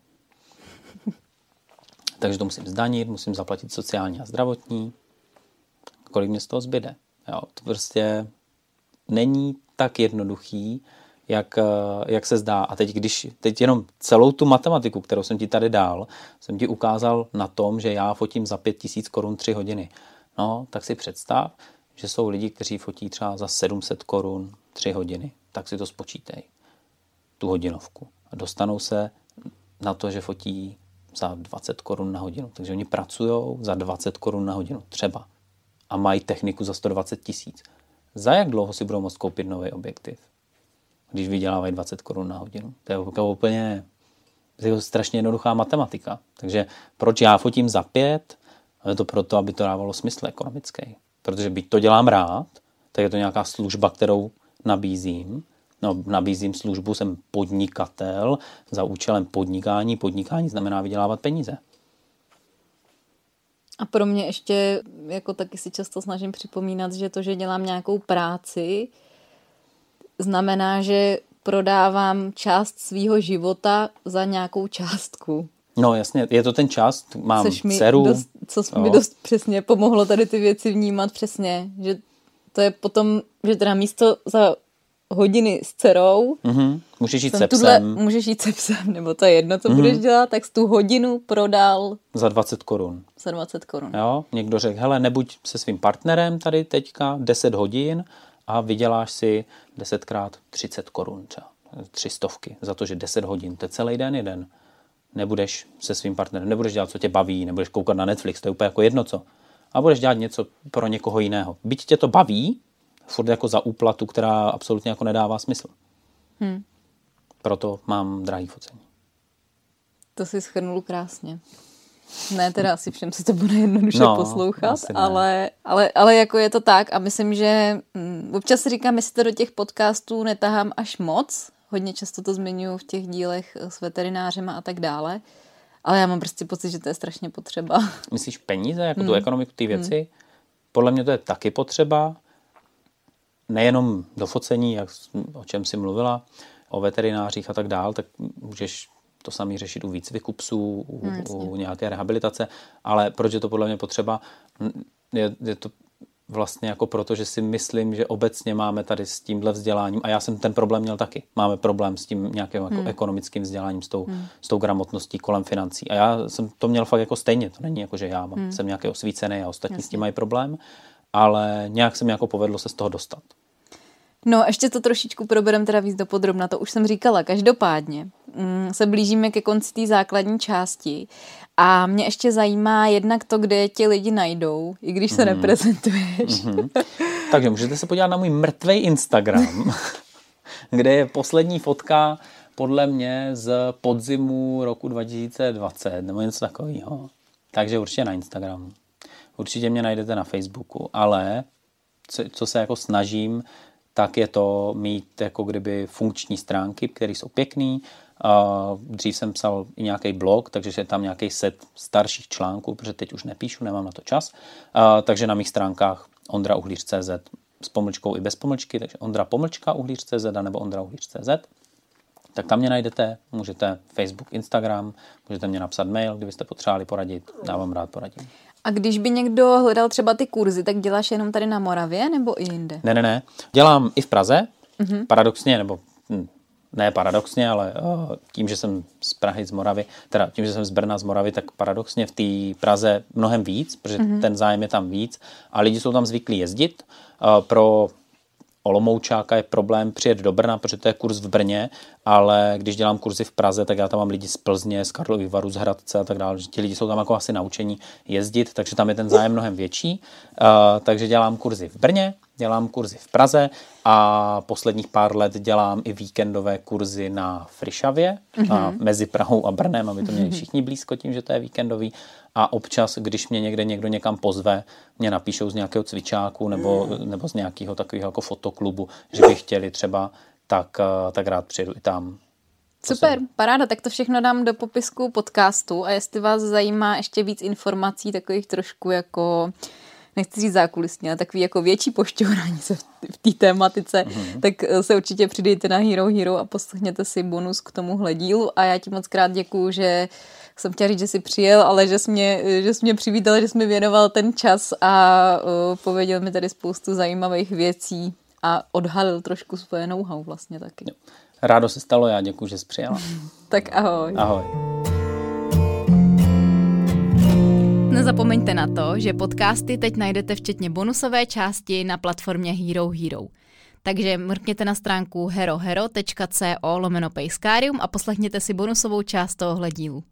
Takže to musím zdanit, musím zaplatit sociální a zdravotní. Kolik mě z toho zbyde. Jo, to prostě není tak jednoduchý, jak se zdá. A teď jenom celou tu matematiku, kterou jsem ti tady dal, jsem ti ukázal na tom, že já fotím za 5000 korun 3 hodiny. No, tak si představ, že jsou lidi, kteří fotí třeba za 700 korun 3 hodiny. Tak si to spočítej, tu hodinovku. A dostanou se na to, že fotí za 20 korun na hodinu. Takže oni pracují za 20 korun na hodinu třeba. A mají techniku za 120 000. Za jak dlouho si budou moct koupit nový objektiv, když vydělávají 20 korun na hodinu? To je úplně strašně jednoduchá matematika. Takže proč já fotím za 5? Je to proto, aby to dávalo smysl ekonomický. Protože byť to dělám rád, tak je to nějaká služba, kterou nabízím. No, nabízím službu, jsem podnikatel za účelem podnikání. Podnikání znamená vydělávat peníze. A pro mě ještě, jako taky si často snažím připomínat, že to, že dělám nějakou práci, znamená, že prodávám část svýho života za nějakou částku. No jasně, je to ten čas, mám dceru. Mi dost přesně pomohlo tady ty věci vnímat přesně, že to je potom, že teda místo za hodiny s dcerou, můžeš jít se psem. Můžeš jít se psem, nebo to je jedno, co budeš dělat, tak tu hodinu prodal za 20 korun. Za 20 korun. Jo, někdo řekl, hele, nebuď se svým partnerem tady teďka 10 hodin a vyděláš si 10 krát 30 korun, třeba 300 za to, že 10 hodin, to je celý den jeden. Nebudeš se svým partnerem, nebudeš dělat, co tě baví, nebudeš koukat na Netflix, to je úplně jako jedno co. A budeš dělat něco pro někoho jiného. Byť tě to baví, furt jako za úplatu, která absolutně jako nedává smysl. Proto mám drahý focení. To si shrnul krásně. Ne, teda asi všem se to bude jednoduše poslouchat, ale jako je to tak a myslím, že občas si říkám, jestli to do těch podcastů netahám až moc. Hodně často to zmiňuji v těch dílech s veterinářema a tak dále. Ale já mám prostě pocit, že to je strašně potřeba. Myslíš peníze, jako tu ekonomiku, ty věci? Podle mě to je taky potřeba. Nejenom do focení, o čem jsi mluvila, o veterinářích a tak dál, tak můžeš to samý řešit u výcviku psů, u nějaké rehabilitace, ale proč je to podle mě potřeba? Je to vlastně jako proto, že si myslím, že obecně máme tady s tímhle vzděláním, a já jsem ten problém měl taky, máme problém s tím nějakým jako ekonomickým vzděláním, s tou gramotností kolem financí. A já jsem to měl fakt jako stejně, to není jako, že já jsem nějaký osvícený a ostatní s tím mají problém, ale nějak se mi jako povedlo se z toho dostat. No, ještě to trošičku proberem teda víc dopodrobna, to už jsem říkala. Každopádně se blížíme ke konci té základní části a mě ještě zajímá jednak to, kde tě lidi najdou, i když se neprezentuješ. Takže můžete se podívat na můj mrtvej Instagram, kde je poslední fotka podle mě z podzimu roku 2020 nebo něco takového. Takže určitě na Instagramu. Určitě mě najdete na Facebooku, ale co se jako snažím, tak je to mít jako kdyby funkční stránky, které jsou pěkný. Dřív jsem psal i nějaký blog, takže je tam nějaký set starších článků, protože teď už nepíšu, nemám na to čas. Takže na mých stránkách ondra_uhlíř.cz s pomlčkou i bez pomlčky, takže ondra_uhlíř.cz nebo ondra_uhlíř.cz. Tak tam mě najdete, můžete Facebook, Instagram, můžete mě napsat mail, kdybyste potřebovali poradit, já vám rád poradím. A když by někdo hledal třeba ty kurzy, tak děláš jenom tady na Moravě nebo i jinde? Ne. Dělám i v Praze, paradoxně, nebo ne paradoxně, ale tím, že jsem z Prahy, z Moravy, teda tím, že jsem z Brna, z Moravy, tak paradoxně v té Praze mnohem víc, protože ten zájem je tam víc a lidi jsou tam zvyklí jezdit. Pro Olomoučáka je problém přijet do Brna, protože to je kurz v Brně, ale když dělám kurzy v Praze, tak já tam mám lidi z Plzně, z Karlových Varů, z Hradce a tak dále, že ti lidi jsou tam jako asi naučení jezdit, takže tam je ten zájem mnohem větší. Takže dělám kurzy v Brně, dělám kurzy v Praze a posledních pár let dělám i víkendové kurzy na Frišavě, mezi Prahou a Brnem, aby to měli všichni blízko tím, že to je víkendový. A občas, když mě někdo někam pozve, mě napíšou z nějakého cvičáku nebo z nějakého takového jako fotoklubu, že by chtěli třeba, tak rád přijedu i tam. Super, paráda, tak to všechno dám do popisku podcastu a jestli vás zajímá ještě víc informací, takových trošku jako, nechci říct zákulisně, ale takový jako větší pošťourání se v té tématice, tak se určitě přidejte na Hero Hero a poslechněte si bonus k tomuhle dílu a já ti moc krát děkuju, že jsem chtěla říct, že jsi přijel, ale že jsi mě přivítal, že jsi mi věnoval ten čas a pověděl mi tady spoustu zajímavých věcí a odhalil trošku svoje know-how vlastně taky. Jo. Rádo se stalo, já děkuji, že jsi přijela. Tak ahoj. Ahoj. Nezapomeňte na to, že podcasty teď najdete včetně bonusové části na platformě Hero Hero. Takže mrkněte na stránku herohero.co/pejskarium a poslechněte si bonusovou část tohohle dílu.